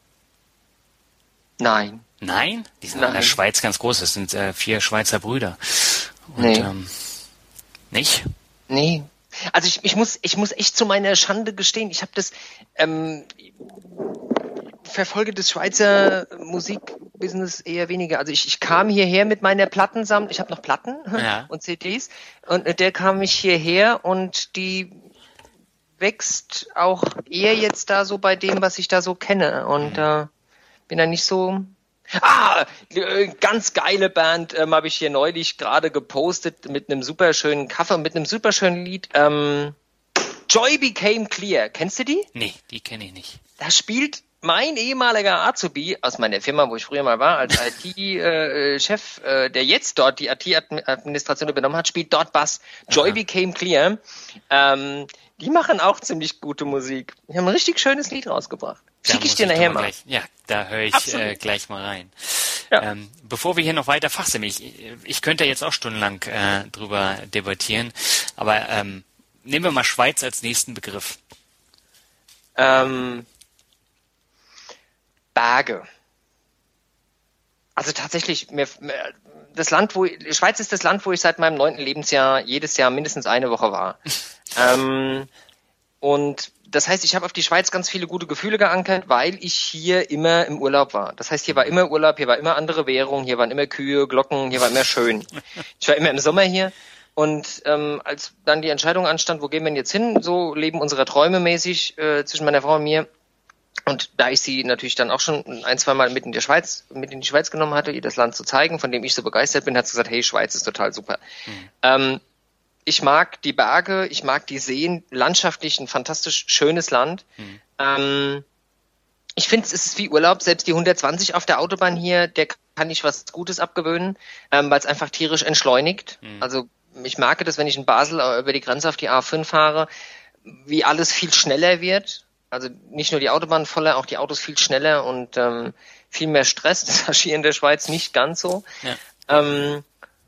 Nein. Nein? Die sind Nein. in der Schweiz ganz groß. Das sind äh, vier Schweizer Brüder. Und, nee. Ähm, nicht? Nee. Also ich, ich muss ich muss echt zu meiner Schande gestehen, ich habe das ähm, verfolge das Schweizer Musikbusiness eher weniger. Also ich, ich kam hierher mit meiner Plattensammlung, ich habe noch Platten ja. und C Ds und der kam ich hierher und die wächst auch eher jetzt da so bei dem, was ich da so kenne und äh, bin da nicht so... Ah, ganz geile Band, ähm, habe ich hier neulich gerade gepostet mit einem super schönen Cover, mit einem super schönen Lied. Ähm, Joy Became Clear. Kennst du die? Nee, die kenne ich nicht. Da spielt mein ehemaliger Azubi aus meiner Firma, wo ich früher mal war, als I T-Chef, äh, äh, der jetzt dort die I T-Administration übernommen hat, spielt dort Bass. Joy Aha. Became Clear. Ähm, die machen auch ziemlich gute Musik. Die haben ein richtig schönes Lied rausgebracht. Schicke ich dir nachher mal. Gleich, ja, da höre ich äh, gleich mal rein. Ja. Ähm, bevor wir hier noch weiter fachsimpeln, ich, ich könnte jetzt auch stundenlang äh, drüber debattieren, aber ähm, nehmen wir mal Schweiz als nächsten Begriff. Ähm, Berge. Also tatsächlich, mir, das Land, wo Schweiz ist das Land, wo ich seit meinem neunten Lebensjahr jedes Jahr mindestens eine Woche war. ähm, und das heißt, ich habe auf die Schweiz ganz viele gute Gefühle geankert, weil ich hier immer im Urlaub war. Das heißt, hier war immer Urlaub, hier war immer andere Währung, hier waren immer Kühe, Glocken, hier war immer schön. Ich war immer im Sommer hier und ähm, als dann die Entscheidung anstand, wo gehen wir denn jetzt hin, so Leben unserer Träume mäßig äh, zwischen meiner Frau und mir. Und da ich sie natürlich dann auch schon ein, zwei Mal mit in die Schweiz, mit in die Schweiz genommen hatte, ihr das Land zu zeigen, von dem ich so begeistert bin, hat sie gesagt, hey, Schweiz ist total super. Mhm. Ähm, Ich mag die Berge, ich mag die Seen, landschaftlich ein fantastisch schönes Land. Mhm. Ähm, ich finde, es ist wie Urlaub, selbst die hundertzwanzig auf der Autobahn hier, der kann ich was Gutes abgewöhnen, ähm, weil es einfach tierisch entschleunigt. Mhm. Also ich merke das, wenn ich in Basel über die Grenze auf die A fünf fahre, wie alles viel schneller wird. also nicht nur die Autobahn voller, auch die Autos viel schneller und ähm, viel mehr Stress. Das hast du hier in der Schweiz nicht ganz so. Ja. Ähm,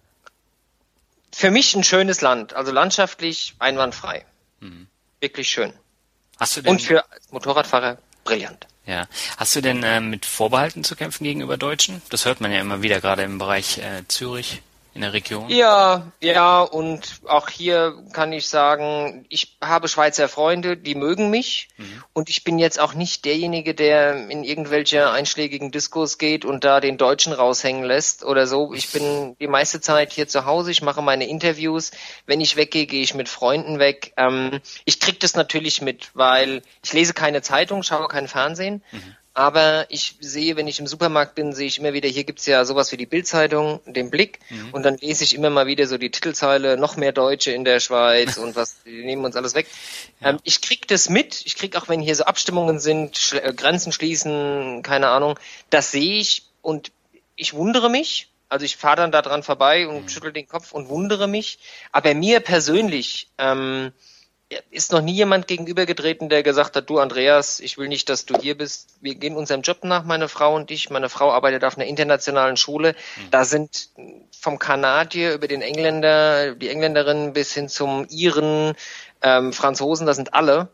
für mich ein schönes Land, also landschaftlich einwandfrei. Mhm. Wirklich schön. Hast du denn, und für Motorradfahrer brillant. Ja. Hast du denn äh, mit Vorbehalten zu kämpfen gegenüber Deutschen? Das hört man ja immer wieder, gerade im Bereich äh, Zürich. In der Region? Ja, ja, und auch hier kann ich sagen, ich habe Schweizer Freunde, die mögen mich mhm. und ich bin jetzt auch nicht derjenige, der in irgendwelche einschlägigen Diskos geht und da den Deutschen raushängen lässt oder so. Ich bin die meiste Zeit hier zu Hause, ich mache meine Interviews. Wenn ich weggehe, gehe ich mit Freunden weg. Ähm, ich kriege das natürlich mit, weil ich lese keine Zeitung, schaue kein Fernsehen. Mhm. Aber ich sehe, wenn ich im Supermarkt bin, sehe ich immer wieder, hier gibt's ja sowas wie die Bild-Zeitung, den Blick. Mhm. Und dann lese ich immer mal wieder so die Titelzeile, noch mehr Deutsche in der Schweiz und was, die nehmen uns alles weg. Ja. Ähm, ich krieg das mit. Ich krieg auch, wenn hier so Abstimmungen sind, Sch- äh, Grenzen schließen, keine Ahnung, das sehe ich und ich wundere mich. Also ich fahre dann da dran vorbei und mhm. schüttel den Kopf und wundere mich. Aber mir persönlich, ähm, ist noch nie jemand gegenübergetreten, der gesagt hat, du Andreas, ich will nicht, dass du hier bist. Wir gehen unserem Job nach, meine Frau und ich. Meine Frau arbeitet auf einer internationalen Schule. Mhm. Da sind vom Kanadier über den Engländer, die Engländerin bis hin zum Iren, ähm, Franzosen, da sind alle.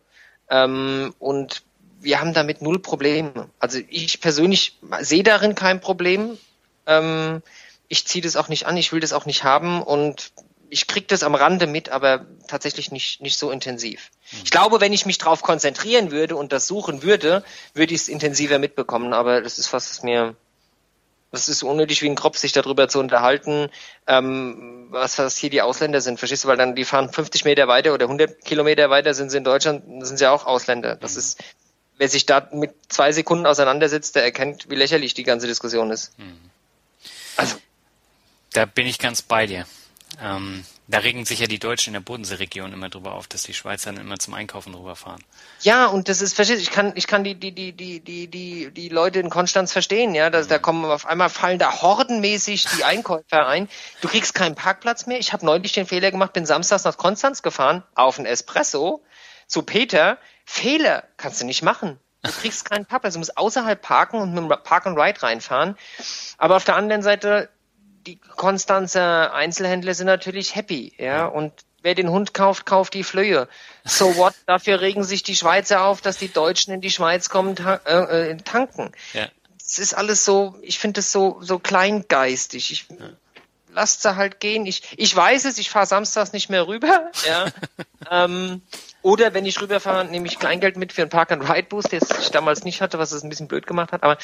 Ähm, und wir haben damit null Probleme. Also ich persönlich sehe darin kein Problem. Ähm, ich ziehe das auch nicht an, ich will das auch nicht haben und ich kriege das am Rande mit, aber tatsächlich nicht nicht so intensiv. Mhm. Ich glaube, wenn ich mich drauf konzentrieren würde und das suchen würde, würde ich es intensiver mitbekommen. Aber das ist was mir, das ist unnötig wie ein Kropf, sich darüber zu unterhalten, ähm, was was hier die Ausländer sind. Verstehst du? Weil dann die fahren fünfzig Meter weiter oder hundert Kilometer weiter, sind sie in Deutschland, sind sie auch Ausländer. Das mhm. ist, wer sich da mit zwei Sekunden auseinandersetzt, der erkennt, wie lächerlich die ganze Diskussion ist. Mhm. Also da bin ich ganz bei dir. Ähm, da regen sich ja die Deutschen in der Bodenseeregion immer drüber auf, dass die Schweizer dann immer zum Einkaufen rüberfahren. Ja, und das ist, verstehst du, ich kann, ich kann die, die, die, die, die, die, die Leute in Konstanz verstehen, ja, dass, mhm. da kommen auf einmal fallen da hordenmäßig die Einkäufer ein. Du kriegst keinen Parkplatz mehr. Ich habe neulich den Fehler gemacht, bin samstags nach Konstanz gefahren, auf ein Espresso, zu Peter. Fehler kannst du nicht machen. Du kriegst keinen Parkplatz. Du musst außerhalb parken und mit dem Park and Ride reinfahren. Aber auf der anderen Seite, die Konstanzer Einzelhändler sind natürlich happy, ja, und wer den Hund kauft, kauft die Flöhe. So what? Dafür regen sich die Schweizer auf, dass die Deutschen in die Schweiz kommen, ta- äh, tanken. Ja. Es ist alles so, ich finde es so so kleingeistig. Ich ja. lasst sie halt gehen. Ich ich weiß es, ich fahre samstags nicht mehr rüber, ja. ähm, oder wenn ich rüberfahre, nehme ich Kleingeld mit für einen Park-and-Ride-Bus, den ich damals nicht hatte, was es ein bisschen blöd gemacht hat. Aber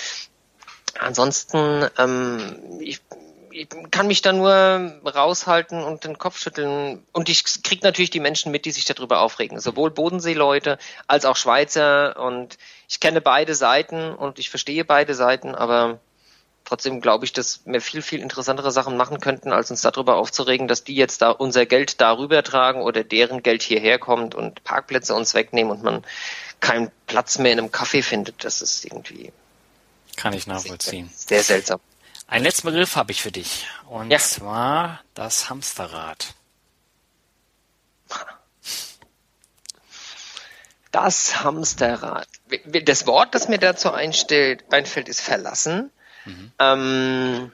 ansonsten, ähm, ich ich kann mich da nur raushalten und den Kopf schütteln. Und ich kriege natürlich die Menschen mit, die sich darüber aufregen. Sowohl Bodenseeleute als auch Schweizer. Und ich kenne beide Seiten und ich verstehe beide Seiten. Aber trotzdem glaube ich, dass wir viel, viel interessantere Sachen machen könnten, als uns darüber aufzuregen, dass die jetzt da unser Geld darüber tragen oder deren Geld hierher kommt und Parkplätze uns wegnehmen und man keinen Platz mehr in einem Café findet. Das ist irgendwie... Kann ich nachvollziehen. Sehr seltsam. Einen letzten Begriff habe ich für dich. Und ja. zwar das Hamsterrad. Das Hamsterrad. Das Wort, das mir dazu einstellt, einfällt, ist verlassen. Mhm. Ähm,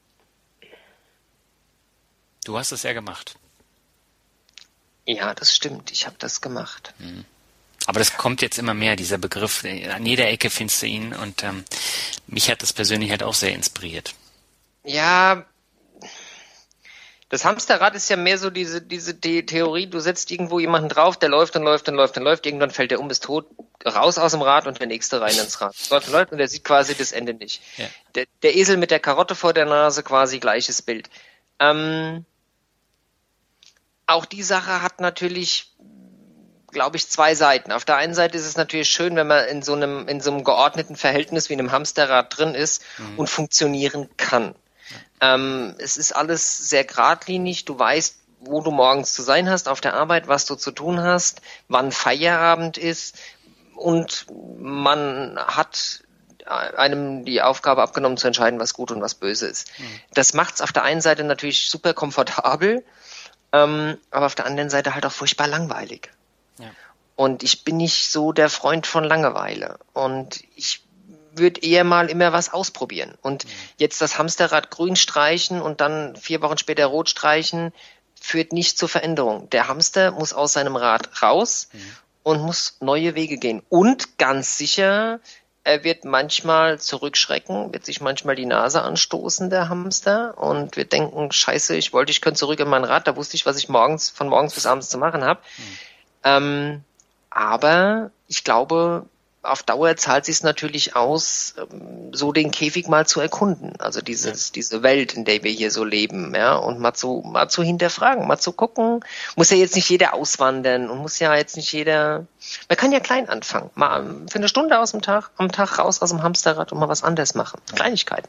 du hast es ja gemacht. Ja, das stimmt. Ich habe das gemacht. Mhm. Aber das kommt jetzt immer mehr, dieser Begriff. An jeder Ecke findest du ihn. Und ähm, mich hat das persönlich halt auch sehr inspiriert. Ja, das Hamsterrad ist ja mehr so diese diese The- Theorie, du setzt irgendwo jemanden drauf, der läuft und läuft und läuft und läuft, irgendwann fällt der um, ist tot, raus aus dem Rad und der nächste rein ins Rad. Läuft und läuft und der sieht quasi das Ende nicht. Ja. Der, der Esel mit der Karotte vor der Nase, quasi gleiches Bild. Ähm, auch die Sache hat natürlich, glaube ich, zwei Seiten. Auf der einen Seite ist es natürlich schön, wenn man in so einem in so einem geordneten Verhältnis wie in einem Hamsterrad drin ist mhm. und funktionieren kann. Ähm, es ist alles sehr geradlinig. Du weißt, wo du morgens zu sein hast auf der Arbeit, was du zu tun hast, wann Feierabend ist und man hat einem die Aufgabe abgenommen zu entscheiden, was gut und was böse ist. Mhm. Das macht es auf der einen Seite natürlich super komfortabel, ähm, aber auf der anderen Seite halt auch furchtbar langweilig. Ja. Und ich bin nicht so der Freund von Langeweile. Und ich würde eher mal immer was ausprobieren. Und jetzt das Hamsterrad grün streichen und dann vier Wochen später rot streichen, führt nicht zur Veränderung. Der Hamster muss aus seinem Rad raus mhm. und muss neue Wege gehen. Und ganz sicher, er wird manchmal zurückschrecken, wird sich manchmal die Nase anstoßen, der Hamster, und wird denken, scheiße, ich wollte, ich könnte zurück in mein Rad, da wusste ich, was ich morgens, von morgens bis abends zu machen habe. Mhm. Ähm, aber ich glaube, auf Dauer zahlt sich es natürlich aus, so den Käfig mal zu erkunden. Also dieses, diese Welt, in der wir hier so leben, ja, und mal zu, mal zu hinterfragen, mal zu gucken. Muss ja jetzt nicht jeder auswandern und muss ja jetzt nicht jeder, man kann ja klein anfangen. Mal für eine Stunde aus dem Tag, am Tag raus aus dem Hamsterrad und mal was anderes machen. Kleinigkeiten.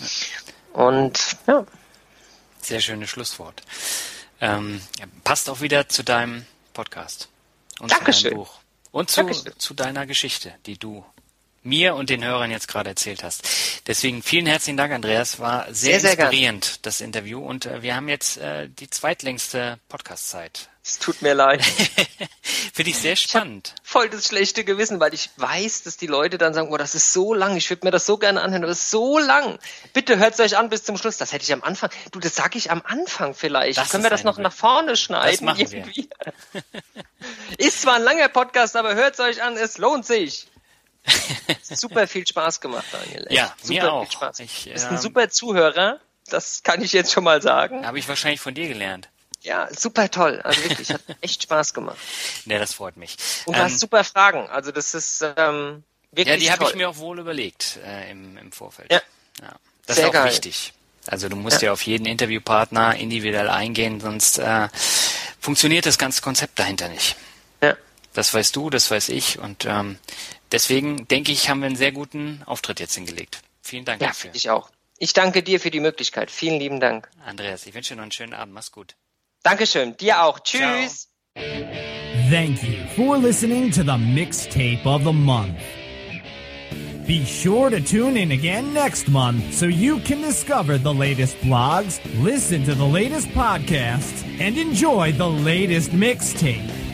Und, ja. Sehr schönes Schlusswort. Ähm, passt auch wieder zu deinem Podcast. Und Dankeschön. Zu deinem Buch. Und zu, zu deiner Geschichte, die du mir und den Hörern jetzt gerade erzählt hast. Deswegen vielen herzlichen Dank, Andreas. War sehr, sehr inspirierend, sehr das Interview. Und äh, wir haben jetzt äh, die zweitlängste Podcast-Zeit. Es tut mir leid. Finde ich sehr spannend. Ich voll das schlechte Gewissen, weil ich weiß, dass die Leute dann sagen, oh, das ist so lang, ich würde mir das so gerne anhören, aber das ist so lang. Bitte hört es euch an bis zum Schluss. Das hätte ich am Anfang. Du, das sage ich am Anfang vielleicht. Das Können wir das noch nach vorne schneiden? Das machen irgendwie? Wir. Ist zwar ein langer Podcast, aber hört es euch an, es lohnt sich. Super viel Spaß gemacht, Daniel. Echt. Ja, super mir auch. Viel Spaß. Ich, du bist ähm, ein super Zuhörer, das kann ich jetzt schon mal sagen. Habe ich wahrscheinlich von dir gelernt. Ja, super toll. Also wirklich, hat echt Spaß gemacht. Ja, das freut mich. Und du ähm, hast super Fragen. Also das ist ähm, wirklich Ja, die habe toll. ich mir auch wohl überlegt äh, im, im Vorfeld. Ja. Ja. Das Sehr ist auch geil. wichtig. Also du musst ja. ja auf jeden Interviewpartner individuell eingehen, sonst äh, funktioniert das ganze Konzept dahinter nicht. Ja. Das weißt du, das weiß ich. Und ähm, deswegen denke ich, haben wir einen sehr guten Auftritt jetzt hingelegt. Vielen Dank ja, dafür. Ich auch. Ich danke dir für die Möglichkeit. Vielen lieben Dank. Andreas, ich wünsche dir noch einen schönen Abend. Mach's gut. Dankeschön. Dir auch. Tschüss. Ciao. Thank you for listening to the Mixtape of the Month. Be sure to tune in again next month so you can discover the latest blogs, listen to the latest podcasts, and enjoy the latest mixtape.